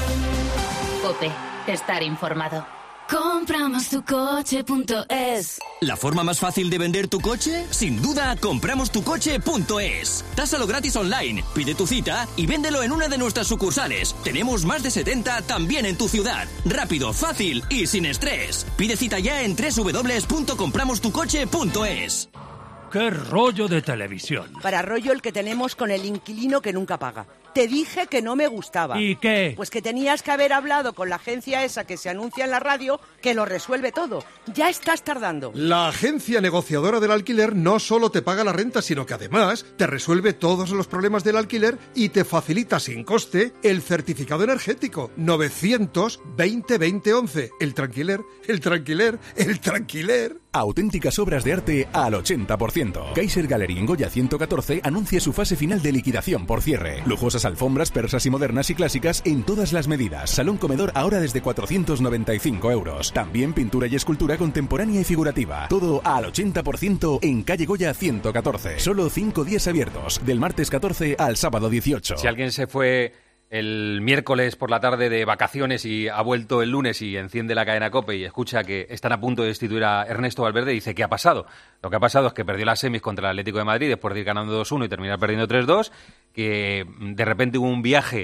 COPE. Estar informado. Compramos tu coche punto es. ¿La forma más fácil de vender tu coche? Sin duda, compramos tu coche punto es. Tásalo gratis online, pide tu cita y véndelo en una de nuestras sucursales. Tenemos más de setenta también en tu ciudad. Rápido, fácil y sin estrés. Pide cita ya en doble u doble u doble u punto compramos tu coche punto es. ¡Qué rollo de televisión! Para rollo el que tenemos con el inquilino que nunca paga. Te dije que no me gustaba. ¿Y qué? Pues que tenías que haber hablado con la agencia esa que se anuncia en la radio, que lo resuelve todo. Ya estás tardando. La agencia negociadora del alquiler no solo te paga la renta, sino que además te resuelve todos los problemas del alquiler y te facilita sin coste el certificado energético. novecientos veinte veinte once. El tranquiler, el tranquiler, el tranquiler. Auténticas obras de arte al ochenta por ciento. Kaiser Gallery en Goya ciento catorce anuncia su fase final de liquidación por cierre. Lujosas alfombras persas y modernas y clásicas en todas las medidas. Salón comedor ahora desde cuatrocientos noventa y cinco euros. También pintura y escultura contemporánea y figurativa. Todo al ochenta por ciento en calle Goya ciento catorce. Solo cinco días abiertos. Del martes catorce al sábado dieciocho. Si alguien se fue el miércoles por la tarde de vacaciones y ha vuelto el lunes y enciende la cadena COPE y escucha que están a punto de destituir a Ernesto Valverde, dice, ¿qué ha pasado? Lo que ha pasado es que perdió las semis contra el Atlético de Madrid después de ir ganando dos uno y terminar perdiendo tres dos, que de repente hubo un viaje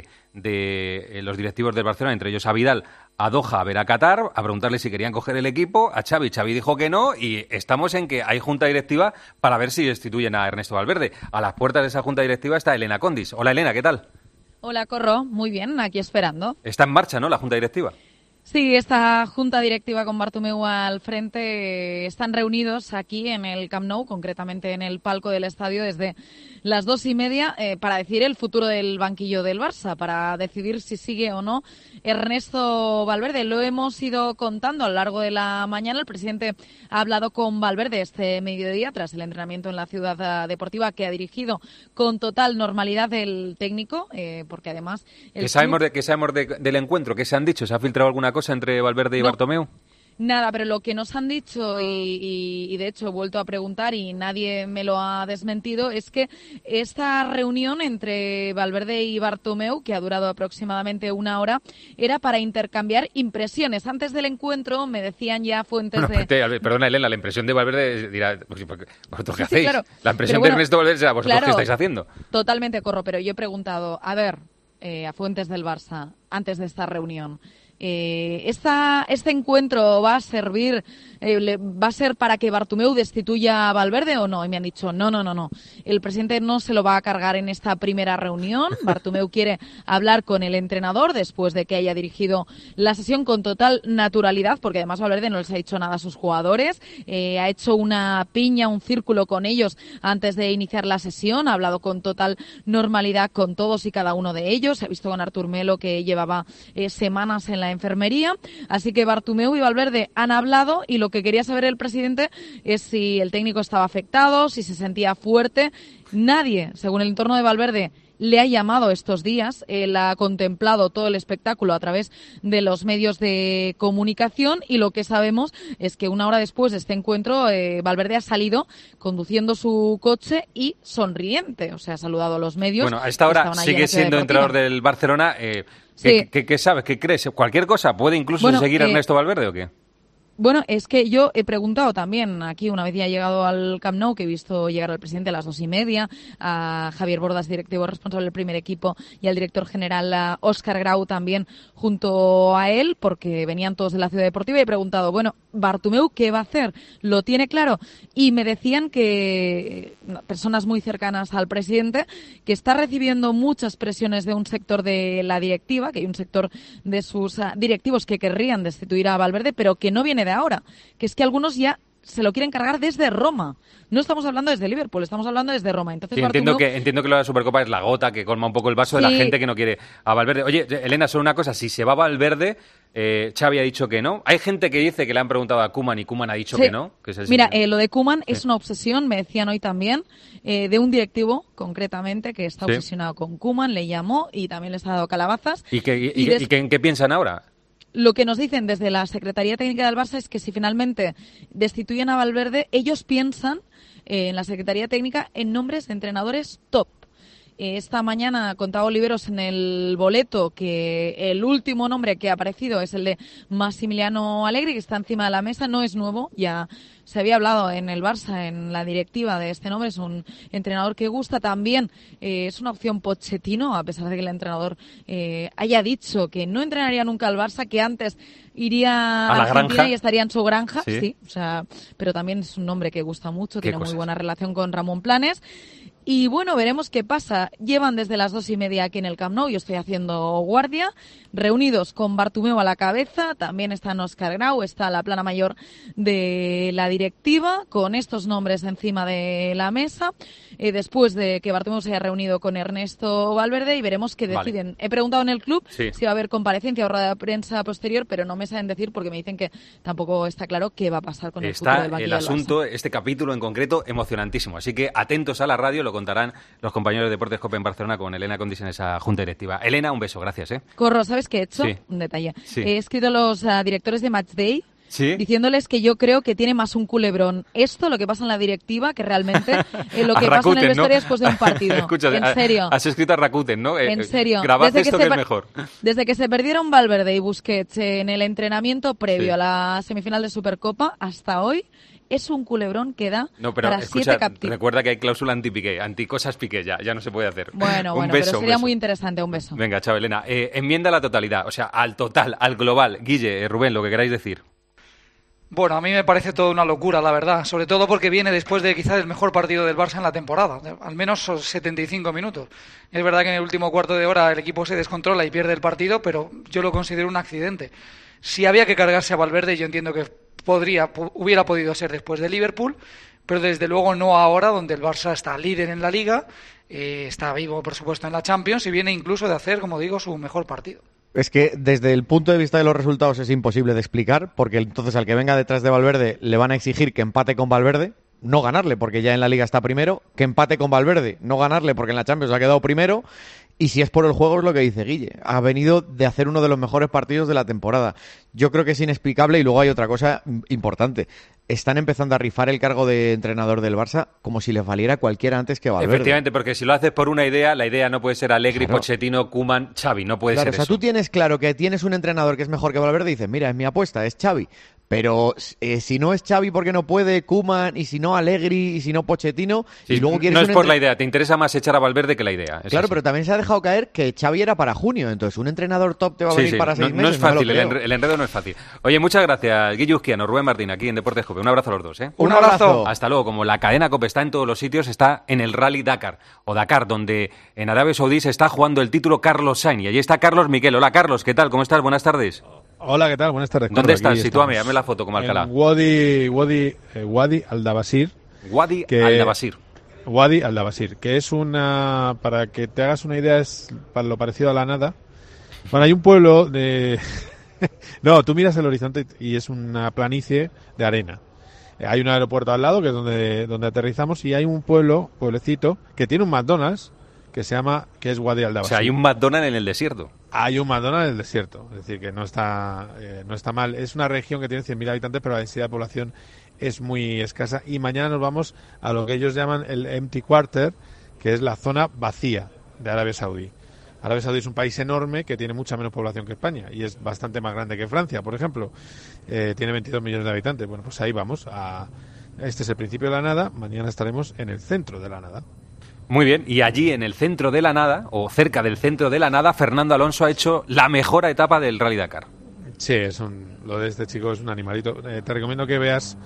de los directivos del Barcelona, entre ellos a Vidal, a Doha a ver a Qatar, a preguntarle si querían coger el equipo, a Xavi, Xavi dijo que no, y estamos en que hay junta directiva para ver si destituyen a Ernesto Valverde. A las puertas de esa junta directiva está Elena Condis. Hola, Elena, ¿qué tal? Hola, Corro. Muy bien, aquí esperando. Está en marcha, ¿no?, la junta directiva. Sí, esta junta directiva con Bartomeu al frente están reunidos aquí en el Camp Nou, concretamente en el palco del estadio, desde las dos y media eh, para decidir el futuro del banquillo del Barça, para decidir si sigue o no Ernesto Valverde. Lo hemos ido contando a lo largo de la mañana. El presidente ha hablado con Valverde este mediodía tras el entrenamiento en la ciudad deportiva que ha dirigido con total normalidad el técnico, eh, porque además... El ¿Qué sabemos, club... de, qué sabemos de, del encuentro? ¿Qué se han dicho? ¿Se ha filtrado alguna cosa entre Valverde y no. Bartomeu? Nada, pero lo que nos han dicho, y, y, y de hecho he vuelto a preguntar y nadie me lo ha desmentido, es que esta reunión entre Valverde y Bartomeu, que ha durado aproximadamente una hora, era para intercambiar impresiones. Antes del encuentro me decían ya fuentes bueno, de... Te, perdona, Elena, la impresión de Valverde dirá, ¿vosotros qué sí, hacéis? Claro. La impresión bueno, de Ernesto Valverde será, ¿vosotros claro, qué estáis haciendo? Totalmente, Corro, pero yo he preguntado, a ver, eh, a fuentes del Barça, antes de esta reunión... Eh, esta, este encuentro va a servir, eh, le, va a ser para que Bartomeu destituya a Valverde o no, y me han dicho no, no, no, no, el presidente no se lo va a cargar en esta primera reunión. Bartomeu quiere hablar con el entrenador después de que haya dirigido la sesión con total naturalidad, porque además Valverde no les ha dicho nada a sus jugadores, eh, ha hecho una piña, un círculo con ellos antes de iniciar la sesión, ha hablado con total normalidad con todos y cada uno de ellos, se ha visto con Artur Melo, que llevaba eh, semanas en la enfermería, así que Bartomeu y Valverde han hablado, y lo que quería saber el presidente es si el técnico estaba afectado, si se sentía fuerte. Nadie, según el entorno de Valverde, le ha llamado estos días. Él ha contemplado todo el espectáculo a través de los medios de comunicación, y lo que sabemos es que una hora después de este encuentro eh, Valverde ha salido conduciendo su coche y sonriente, o sea, ha saludado a los medios. Bueno, a esta hora sigue siendo entrenador del Barcelona. Eh, ¿qué, sí. ¿qué, qué sabes? ¿Qué crees? ¿Cualquier cosa? ¿Puede incluso bueno, seguir eh, Ernesto Valverde o qué? Bueno, es que yo he preguntado también aquí, una vez ya he llegado al Camp Nou, que he visto llegar al presidente a las dos y media, a Javier Bordas, directivo responsable del primer equipo, y al director general, a Óscar Grau, también junto a él, porque venían todos de la ciudad deportiva, y he preguntado, bueno, Bartomeu, ¿qué va a hacer? ¿Lo tiene claro? Y me decían que personas muy cercanas al presidente, que está recibiendo muchas presiones de un sector de la directiva, que hay un sector de sus uh, directivos que querrían destituir a Valverde, pero que no viene de ahora, que es que algunos ya se lo quieren cargar desde Roma. No estamos hablando desde Liverpool, estamos hablando desde Roma. Entonces, sí, entiendo, que, entiendo que lo de la Supercopa es la gota que colma un poco el vaso sí. de la gente que no quiere a Valverde. Oye, Elena, solo una cosa, si se va Valverde, eh, Xavi ha dicho que no. Hay gente que dice que le han preguntado a Koeman y Koeman ha dicho sí. que no. Que es el Mira, eh, lo de Koeman sí. es una obsesión, me decían hoy también, eh, de un directivo, concretamente, que está sí. obsesionado con Koeman, le llamó y también les ha dado calabazas. ¿Y, que, y, y, des... y que, en qué piensan ahora? Lo que nos dicen desde la Secretaría Técnica del Barça es que si finalmente destituyen a Valverde, ellos piensan eh, en la Secretaría Técnica en nombres de entrenadores top. Eh, esta mañana contaba Oliveros en el boleto que el último nombre que ha aparecido es el de Massimiliano Allegri, que está encima de la mesa, no es nuevo, ya se había hablado en el Barça, en la directiva de este nombre, es un entrenador que gusta también, eh, es una opción Pochettino, a pesar de que el entrenador eh, haya dicho que no entrenaría nunca al Barça, que antes iría a la Argentina granja y estaría en su granja, sí. sí, o sea, pero también es un nombre que gusta mucho, ¿Qué tiene cosas? muy buena relación con Ramón Planes. Y bueno, veremos qué pasa. Llevan desde las dos y media aquí en el Camp Nou, yo estoy haciendo guardia, reunidos con Bartomeu a la cabeza, también está Óscar Grau, está la plana mayor de la directiva, con estos nombres encima de la mesa, eh, después de que Bartomeu se haya reunido con Ernesto Valverde, y veremos qué deciden. Vale. He preguntado en el club sí. si va a haber comparecencia o rueda de prensa posterior, pero no me saben decir porque me dicen que tampoco está claro qué va a pasar con el está futuro del banquillo el asunto, este capítulo en concreto, emocionantísimo. Así que atentos a la radio, lo contarán los compañeros de Deportes COPE en Barcelona con Elena Condis en esa junta directiva. Elena, un beso, gracias. ¿eh? Corro, ¿sabes qué he hecho? Sí. Un detalle. Sí. He escrito a los uh, directores de Matchday ¿Sí? diciéndoles que yo creo que tiene más un culebrón esto, lo que pasa en la directiva, que realmente eh, lo que pasa en el vestuario ¿no? después de un partido. Escucha, en serio. Has escrito a Rakuten, ¿no? En serio. Grabad desde esto que, que se es mejor. Desde que se perdieron Valverde y Busquets en el entrenamiento previo sí. a la semifinal de Supercopa hasta hoy, es un culebrón que da no, pero para escucha, siete capítulos. Recuerda que hay cláusula anti-Piqué, anti-cosas Piqué, ya, ya no se puede hacer. Bueno, un bueno, beso, pero sería beso. muy interesante, un beso. Venga, chao, Elena. Eh, enmienda la totalidad, o sea, al total, al global. Guille, eh, Rubén, lo que queráis decir. Bueno, a mí me parece todo una locura, la verdad, sobre todo porque viene después de quizás el mejor partido del Barça en la temporada, al menos son setenta y cinco minutos. Es verdad que en el último cuarto de hora el equipo se descontrola y pierde el partido, pero yo lo considero un accidente. Si había que cargarse a Valverde, yo entiendo que podría, hubiera podido ser después de Liverpool, pero desde luego no ahora, donde el Barça está líder en la Liga, eh, está vivo, por supuesto, en la Champions y viene incluso de hacer, como digo, su mejor partido. Es que desde el punto de vista de los resultados es imposible de explicar, porque entonces al que venga detrás de Valverde le van a exigir que empate con Valverde, no ganarle porque ya en la Liga está primero, que empate con Valverde, no ganarle porque en la Champions ha quedado primero. Y si es por el juego, es lo que dice Guille. Ha venido de hacer uno de los mejores partidos de la temporada. Yo creo que es inexplicable y luego hay otra cosa importante. Están empezando a rifar el cargo de entrenador del Barça como si les valiera cualquiera antes que Valverde. Efectivamente, porque si lo haces por una idea, la idea no puede ser Allegri, claro. Pochettino, Koeman, Xavi, no puede claro, ser o sea, eso. Tú tienes claro que tienes un entrenador que es mejor que Valverde y dices, mira, es mi apuesta, es Xavi. Pero eh, si no es Xavi porque no puede, Koeman, y si no Allegri, y si no Pochettino, sí, y luego quieres no es un por entre... la idea, te interesa más echar a Valverde que la idea. Claro, así. Pero también se ha dejado caer que Xavi era para junio, entonces un entrenador top te va a venir sí, sí. para seis no, meses. No es fácil, no el, enredo, el enredo no es fácil. Oye, muchas gracias, Guille Uzquiano, Rubén Martín, aquí en Deportes COPE. Un abrazo a los dos, ¿eh? Un abrazo. Hasta luego. Como la cadena COPE está en todos los sitios, está en el Rally Dakar, o Dakar, donde en Arabia Saudí se está jugando el título Carlos Sainz. Y allí está Carlos Miquel. Hola, Carlos, ¿qué tal? ¿Cómo estás? Buenas tardes. Hola, ¿qué tal? Buenas tardes. ¿Dónde Carlos, estás? Sitúame, dame la foto como Alcalá. En Wadi, Wadi, eh, Wadi Aldabasir. Wadi que, Aldabasir. Wadi Aldabasir, que es una, para que te hagas una idea, es para lo parecido a la nada. Bueno, hay un pueblo de... no, tú miras el horizonte y es una planicie de arena. Hay un aeropuerto al lado, que es donde, donde aterrizamos, y hay un pueblo, pueblecito, que tiene un McDonald's, que se llama, que es Wadi Aldabasir. O sea, hay un McDonald's en el desierto. Hay un McDonald's en el desierto, es decir, que no está, eh, no está mal. Es una región que tiene cien mil habitantes, pero la densidad de población es muy escasa. Y mañana nos vamos a lo que ellos llaman el Empty Quarter, que es la zona vacía de Arabia Saudí. Arabia Saudí es un país enorme que tiene mucha menos población que España y es bastante más grande que Francia, por ejemplo. Eh, tiene veintidós millones de habitantes. Bueno, pues ahí vamos. A... Este es el principio de la nada. Mañana estaremos en el centro de la nada. Muy bien, y allí en el centro de la nada, o cerca del centro de la nada, Fernando Alonso ha hecho la mejor etapa del Rally Dakar. Sí, es un, lo de este chico es un animalito. Eh, te recomiendo que veas,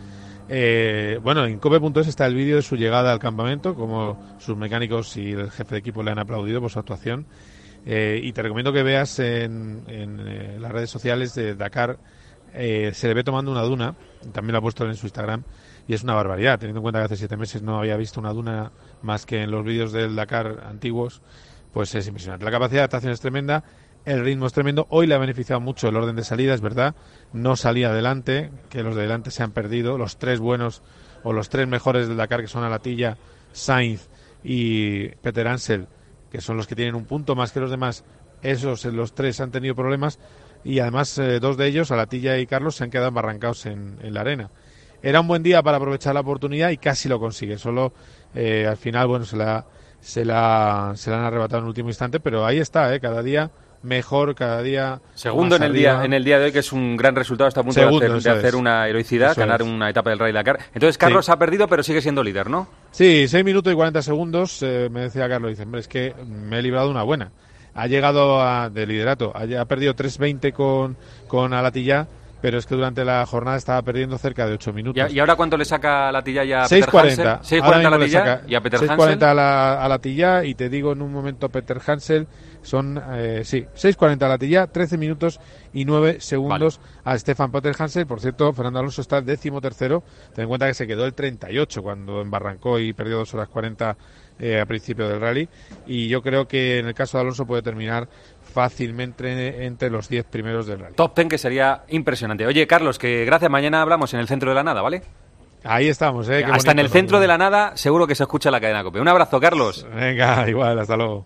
eh, bueno, en cope punto es está el vídeo de su llegada al campamento, como sus mecánicos y el jefe de equipo le han aplaudido por su actuación. Eh, y te recomiendo que veas en, en eh, las redes sociales de Dakar eh, se le ve tomando una duna, también lo ha puesto en su Instagram, y es una barbaridad, teniendo en cuenta que hace siete meses no había visto una duna más que en los vídeos del Dakar antiguos, pues es impresionante. La capacidad de adaptación es tremenda, el ritmo es tremendo. Hoy le ha beneficiado mucho el orden de salida, es verdad, no salía adelante, que los de delante se han perdido, los tres buenos o los tres mejores del Dakar, que son Alatilla, Sainz y Peter Hansel, que son los que tienen un punto más que los demás, esos los tres han tenido problemas, y además eh, dos de ellos, Alatilla y Carlos, se han quedado embarrancados en, en la arena. Era un buen día para aprovechar la oportunidad y casi lo consigue, solo eh, al final bueno se la, se, la, se la han arrebatado en el último instante, pero ahí está, eh, cada día mejor, cada día segundo en el arriba. día en el día de hoy, que es un gran resultado, está a punto Segundo, de hacer, de hacer una heroicidad, eso ganar es. una etapa del Rally Dakar. Entonces Carlos Sí. ha perdido, pero sigue siendo líder, ¿no? Sí, seis minutos y cuarenta segundos, eh, me decía Carlos, dice, hombre, es que me he librado una buena. Ha llegado a, de liderato, ha, ha perdido tres veinte con, con Alatilla, pero es que durante la jornada estaba perdiendo cerca de ocho minutos. ¿Y, a- y ahora cuánto le saca a Latilla y a seis Peter cuarenta. Hansel? seis Ahora cuarenta a mismo le Latilla saca y a Peter seis Hansel. cuarenta a la, a Latilla, y te digo en un momento Peter Hansel son, eh, sí, seis cuarenta a Latilla, trece minutos y nueve segundos a Stefan Peter Hansel. Por cierto, Fernando Alonso está décimo tercero, ten en cuenta que se quedó el treinta y ocho cuando embarrancó y perdió dos horas cuarenta eh, a principio del rally, y yo creo que en el caso de Alonso puede terminar fácilmente entre los diez primeros del rally. Top ten, que sería impresionante. Oye, Carlos, que gracias, mañana hablamos en el centro de la nada, ¿vale? Ahí estamos, ¿eh? Qué Hasta en bonito, el centro ¿no? de la nada seguro que se escucha la cadena COPE. Un abrazo, Carlos. Venga, igual, hasta luego.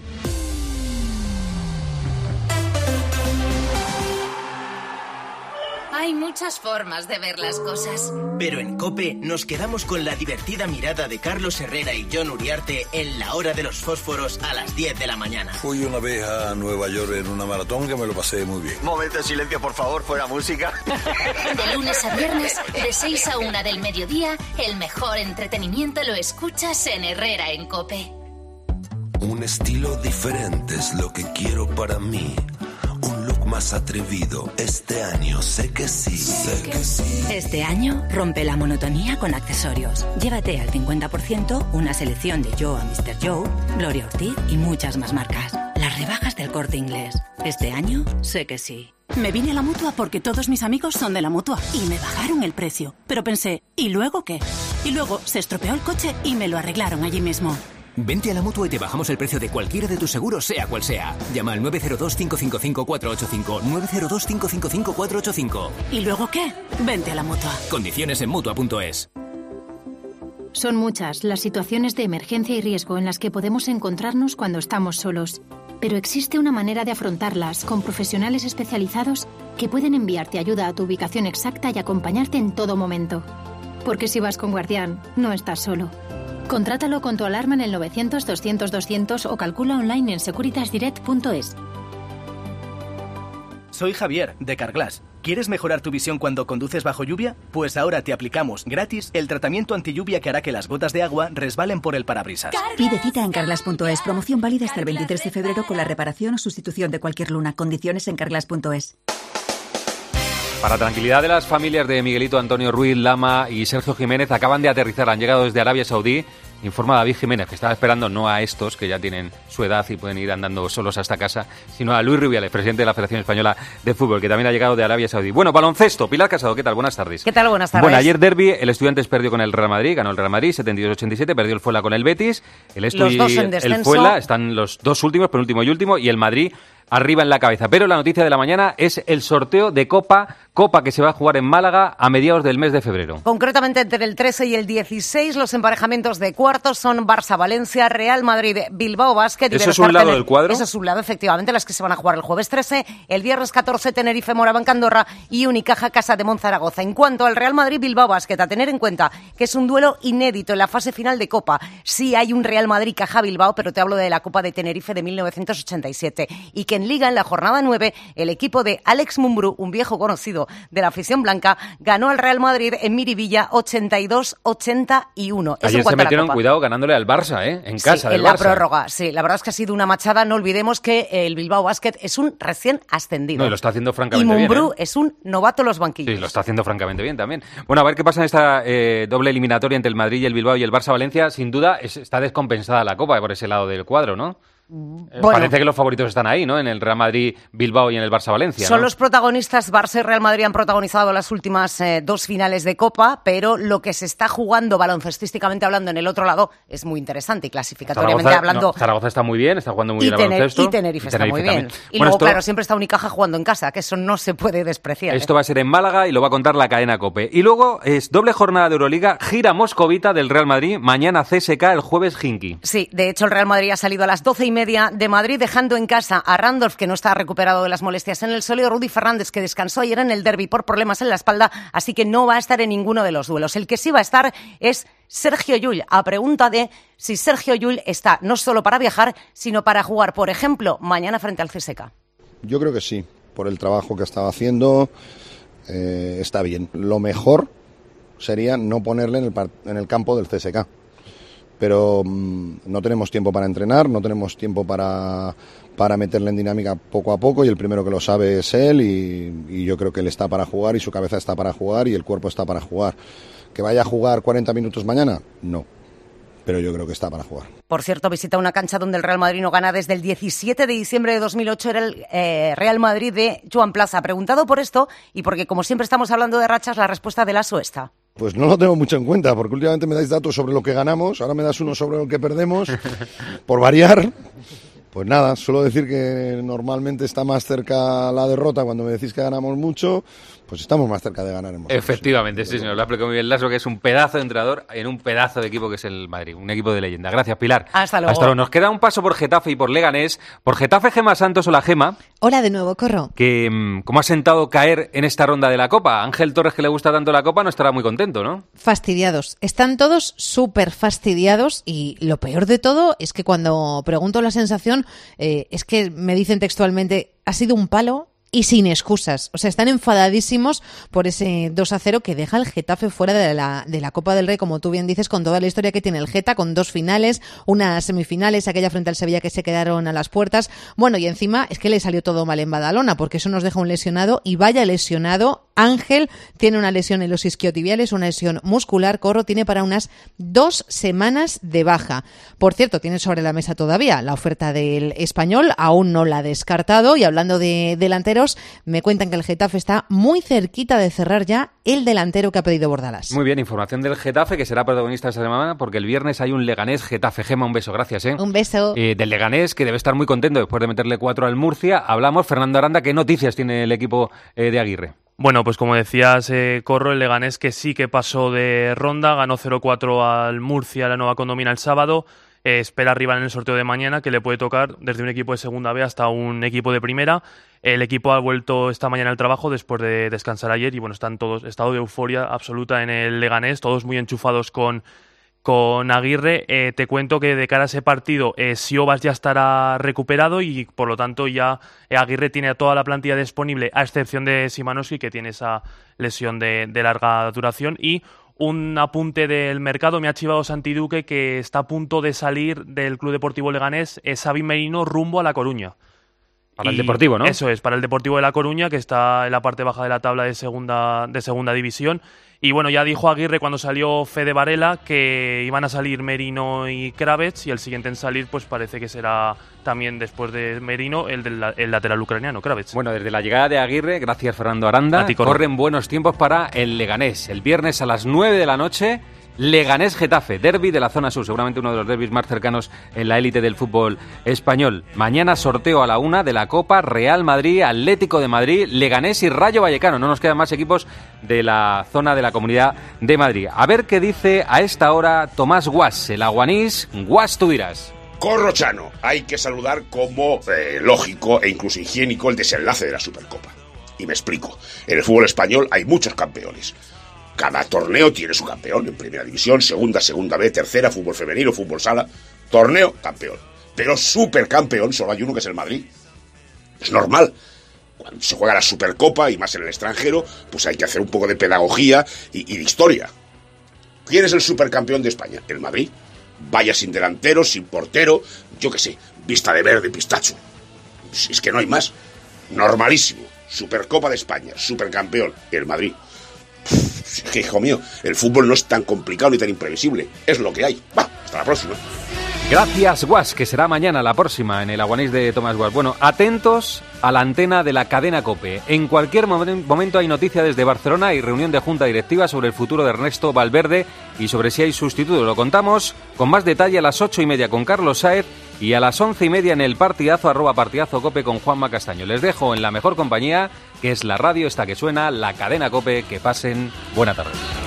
Hay muchas formas de ver las cosas. Pero en COPE nos quedamos con la divertida mirada de Carlos Herrera y John Uriarte en la hora de los fósforos a las diez de la mañana. Fui una vez a Nueva York en una maratón que me lo pasé muy bien. Momento de silencio, por favor, fuera música. De lunes a viernes, de seis a una del mediodía, el mejor entretenimiento lo escuchas en Herrera en COPE. Un estilo diferente es lo que quiero para mí. Un look más atrevido. Este año sé que sí, sé que sí. Este año rompe la monotonía con accesorios. Llévate al cincuenta por ciento una selección de Joe a mister Joe, Gloria Ortiz y muchas más marcas. Las rebajas del Corte Inglés. Este año sé que sí. Me vine a la Mutua porque todos mis amigos son de la Mutua y me bajaron el precio. Pero pensé, ¿y luego qué? Y luego se estropeó el coche y me lo arreglaron allí mismo. Vente a la Mutua y te bajamos el precio de cualquiera de tus seguros, sea cual sea. Llama al nueve cero dos, cinco cinco cinco, cuatro ocho cinco, nueve cero dos, cinco cinco cinco, cuatro ocho cinco. ¿Y luego qué? Vente a la Mutua. Condiciones en Mutua punto es. Son muchas las situaciones de emergencia y riesgo en las que podemos encontrarnos cuando estamos solos. Pero existe una manera de afrontarlas con profesionales especializados que pueden enviarte ayuda a tu ubicación exacta y acompañarte en todo momento. Porque si vas con Guardián, no estás solo. Contrátalo con tu alarma en el novecientos, doscientos, doscientos o calcula online en securitasdirect punto es. Soy Javier, de Carglass. ¿Quieres mejorar tu visión cuando conduces bajo lluvia? Pues ahora te aplicamos gratis el tratamiento antilluvia que hará que las gotas de agua resbalen por el parabrisas. Pide cita en carglass punto es. Promoción válida hasta el veintitrés de febrero con la reparación o sustitución de cualquier luna. Condiciones en carglass punto es. Para tranquilidad de las familias de Miguelito, Antonio Ruiz, Lama y Sergio Jiménez, acaban de aterrizar, han llegado desde Arabia Saudí. Informa David Jiménez, que estaba esperando no a estos, que ya tienen su edad y pueden ir andando solos hasta casa, sino a Luis Rubiales, presidente de la Federación Española de Fútbol, que también ha llegado de Arabia Saudí. Bueno, baloncesto. Pilar Casado, ¿qué tal? Buenas tardes. ¿Qué tal? Buenas tardes. Bueno, ayer derbi, el Estudiantes perdió con el Real Madrid, ganó el Real Madrid setenta y dos a ochenta y siete, perdió el Fuela con el Betis, el Estu Los dos y en descenso. el Fuela están los dos últimos, penúltimo y último, y el Madrid arriba en la cabeza. Pero la noticia de la mañana es el sorteo de Copa, Copa que se va a jugar en Málaga a mediados del mes de febrero. Concretamente entre el trece y el dieciséis, los emparejamientos de cuartos son Barça-Valencia, Real Madrid, Bilbao Basket. ¿Eso es un lado del cuadro? Eso es un lado, efectivamente, las que se van a jugar el jueves trece, el viernes catorce, Tenerife, Morabanca, Andorra y Unicaja, Casa de Monzaragoza. En cuanto al Real Madrid-Bilbao Basket, a tener en cuenta que es un duelo inédito en la fase final de Copa. Sí hay un Real Madrid-Caja-Bilbao, pero te hablo de la Copa de Tenerife de mil novecientos ochenta y siete. Y que en Liga, en la jornada nueve, el equipo de Alex Mumbrú, un viejo conocido de la afición blanca, ganó al Real Madrid en Miribilla ochenta y dos a ochenta y uno. Ayer se metieron, cuidado, ganándole al Barça, ¿eh? En casa sí, del en la Barça. prórroga, sí. La verdad es que ha sido una machada. No olvidemos que el Bilbao Basket es un recién ascendido. No, y lo está haciendo Y francamente bien. Mumbrú ¿eh? es un novato en los banquillos. Sí, lo está haciendo francamente bien también. Bueno, a ver qué pasa en esta eh, doble eliminatoria entre el Madrid y el Bilbao y el Barça-Valencia. Sin duda es, está descompensada la Copa por ese lado del cuadro, ¿no? Bueno, parece que los favoritos están ahí, ¿no? En el Real Madrid, Bilbao y en el Barça Valencia. Son ¿no? los protagonistas. Barça y Real Madrid han protagonizado las últimas eh, dos finales de Copa, pero lo que se está jugando baloncestísticamente hablando en el otro lado es muy interesante y clasificatoriamente Zaragoza, hablando. No, Zaragoza está muy bien, está jugando muy y bien al baloncesto. Y Tenerife, y Tenerife está muy bien. También. Y bueno, luego, esto, claro, siempre está Unicaja jugando en casa, que eso no se puede despreciar. Esto ¿eh? va a ser en Málaga y lo va a contar la cadena COPE. Y luego es doble jornada de Euroliga, gira moscovita del Real Madrid, mañana C S K, el jueves Hinky. Sí, de hecho el Real Madrid ha salido a las doce y media de Madrid, dejando en casa a Randolph, que no está recuperado de las molestias en el sóleo, Rudy Fernández, que descansó ayer en el derbi por problemas en la espalda, así que no va a estar en ninguno de los duelos. El que sí va a estar es Sergio Llull, a pregunta de si Sergio Llull está no solo para viajar, sino para jugar, por ejemplo, mañana frente al C S K. Yo creo que sí, por el trabajo que estaba haciendo, eh, está bien. Lo mejor sería no ponerle en el, par- en el campo del C S K. Pero mmm, no tenemos tiempo para entrenar, no tenemos tiempo para, para meterle en dinámica poco a poco, y el primero que lo sabe es él, y, y yo creo que él está para jugar y su cabeza está para jugar y el cuerpo está para jugar. ¿Que vaya a jugar cuarenta minutos mañana? No, pero yo creo que está para jugar. Por cierto, visita una cancha donde el Real Madrid no gana desde el diecisiete de diciembre de dos mil ocho, era el eh, Real Madrid de Joan Plaza. Preguntado por esto, y porque como siempre estamos hablando de rachas, la respuesta de Lasso está. Pues no lo tengo mucho en cuenta, porque últimamente me dais datos sobre lo que ganamos, ahora me das uno sobre lo que perdemos, por variar. Pues nada, suelo decir que normalmente está más cerca la derrota cuando me decís que ganamos mucho, pues estamos más cerca de ganar en Moscú. Efectivamente, sí, sí, señor. Lo ha explicado muy bien Lasso, que es un pedazo de entrenador en un pedazo de equipo que es el Madrid, un equipo de leyenda. Gracias, Pilar. Hasta luego. Hasta luego. Nos queda un paso por Getafe y por Leganés. Por Getafe, Gema Santos. Hola, Gema. Hola de nuevo, Corro. Que, ¿cómo ha sentado caer en esta ronda de la Copa? Ángel Torres, que le gusta tanto la Copa, no estará muy contento, ¿no? Fastidiados. Están todos súper fastidiados, y lo peor de todo es que cuando pregunto la sensación, eh, es que me dicen textualmente, ha sido un palo y sin excusas. O sea, están enfadadísimos por ese dos a cero que deja el Getafe fuera de la, de la Copa del Rey, como tú bien dices, con toda la historia que tiene el Geta, con dos finales, unas semifinales, aquella frente al Sevilla que se quedaron a las puertas. Bueno, y encima es que le salió todo mal en Badalona, porque eso nos deja un lesionado, y vaya lesionado. Ángel tiene una lesión en los isquiotibiales, una lesión muscular. Corro tiene para unas dos semanas de baja. Por cierto, tiene sobre la mesa todavía la oferta del Español, aún no la ha descartado. Y hablando de delanteros, me cuentan que el Getafe está muy cerquita de cerrar ya el delantero que ha pedido Bordalás. Muy bien, información del Getafe, que será protagonista esta semana, porque el viernes hay un Leganés Getafe. Gema, un beso, gracias. ¿eh? Un beso. Eh, del Leganés, que debe estar muy contento después de meterle cuatro al Murcia. Hablamos, Fernando Aranda, ¿qué noticias tiene el equipo eh, de Aguirre? Bueno, pues como decías, eh, Corro, el Leganés que sí que pasó de ronda, ganó cero cuatro al Murcia, la nueva condomina, el sábado. Eh, espera rival en el sorteo de mañana, que le puede tocar desde un equipo de segunda B hasta un equipo de primera. El equipo ha vuelto esta mañana al trabajo después de descansar ayer y bueno, están todos, estado de euforia absoluta en el Leganés, todos muy enchufados con, con Aguirre. Eh, te cuento que de cara a ese partido, eh, Siobas ya estará recuperado y por lo tanto ya eh, Aguirre tiene toda la plantilla disponible, a excepción de Szymanowski, que tiene esa lesión de, de larga duración. Y un apunte del mercado, me ha chivado Santi Duque, que está a punto de salir del Club Deportivo Leganés, es Xavi Merino rumbo a La Coruña. Para y el Deportivo, ¿no? Eso es, para el Deportivo de La Coruña, que está en la parte baja de la tabla de segunda, de segunda división. Y bueno, ya dijo Aguirre cuando salió Fede Varela que iban a salir Merino y Kravets, y el siguiente en salir pues parece que será también después de Merino el del el lateral ucraniano, Kravets. Bueno, desde la llegada de Aguirre, gracias Fernando Aranda, ti, corren buenos tiempos para el Leganés. El viernes a las nueve de la noche, Leganés-Getafe, derbi de la zona sur, seguramente uno de los derbis más cercanos en la élite del fútbol español. Mañana sorteo a la una de la Copa, Real Madrid, Atlético de Madrid, Leganés y Rayo Vallecano. No nos quedan más equipos de la zona de la Comunidad de Madrid. A ver qué dice a esta hora Tomás Guas, el aguanís. Guas, tú dirás. Corrochano, hay que saludar como eh, lógico e incluso higiénico el desenlace de la Supercopa. Y me explico. En el fútbol español hay muchos campeones. Cada torneo tiene su campeón, en primera división, segunda, segunda B, tercera, fútbol femenino, fútbol sala. Torneo, campeón. Pero supercampeón solo hay uno, que es el Madrid. Es normal. Cuando se juega la Supercopa, y más en el extranjero, pues hay que hacer un poco de pedagogía y, y de historia. ¿Quién es el supercampeón de España? El Madrid. Vaya sin delantero, sin portero, yo qué sé, vista de verde, pistacho. Si es que no hay más. Normalísimo. Supercopa de España, supercampeón, el Madrid. Es que, hijo mío, el fútbol no es tan complicado ni tan imprevisible. Es lo que hay. Va, hasta la próxima. Gracias, Guas, que será mañana la próxima en el Aguanís de Tomás Guas. Bueno, atentos a la antena de la cadena COPE. En cualquier momento hay noticia desde Barcelona y reunión de junta directiva sobre el futuro de Ernesto Valverde y sobre si hay sustituto. Lo contamos con más detalle a las ocho y media con Carlos Sáez y a las once y media en el partidazo, arroba partidazo COPE con Juanma Castaño. Les dejo en la mejor compañía, que es la radio esta que suena, la cadena COPE. Que pasen buena tarde.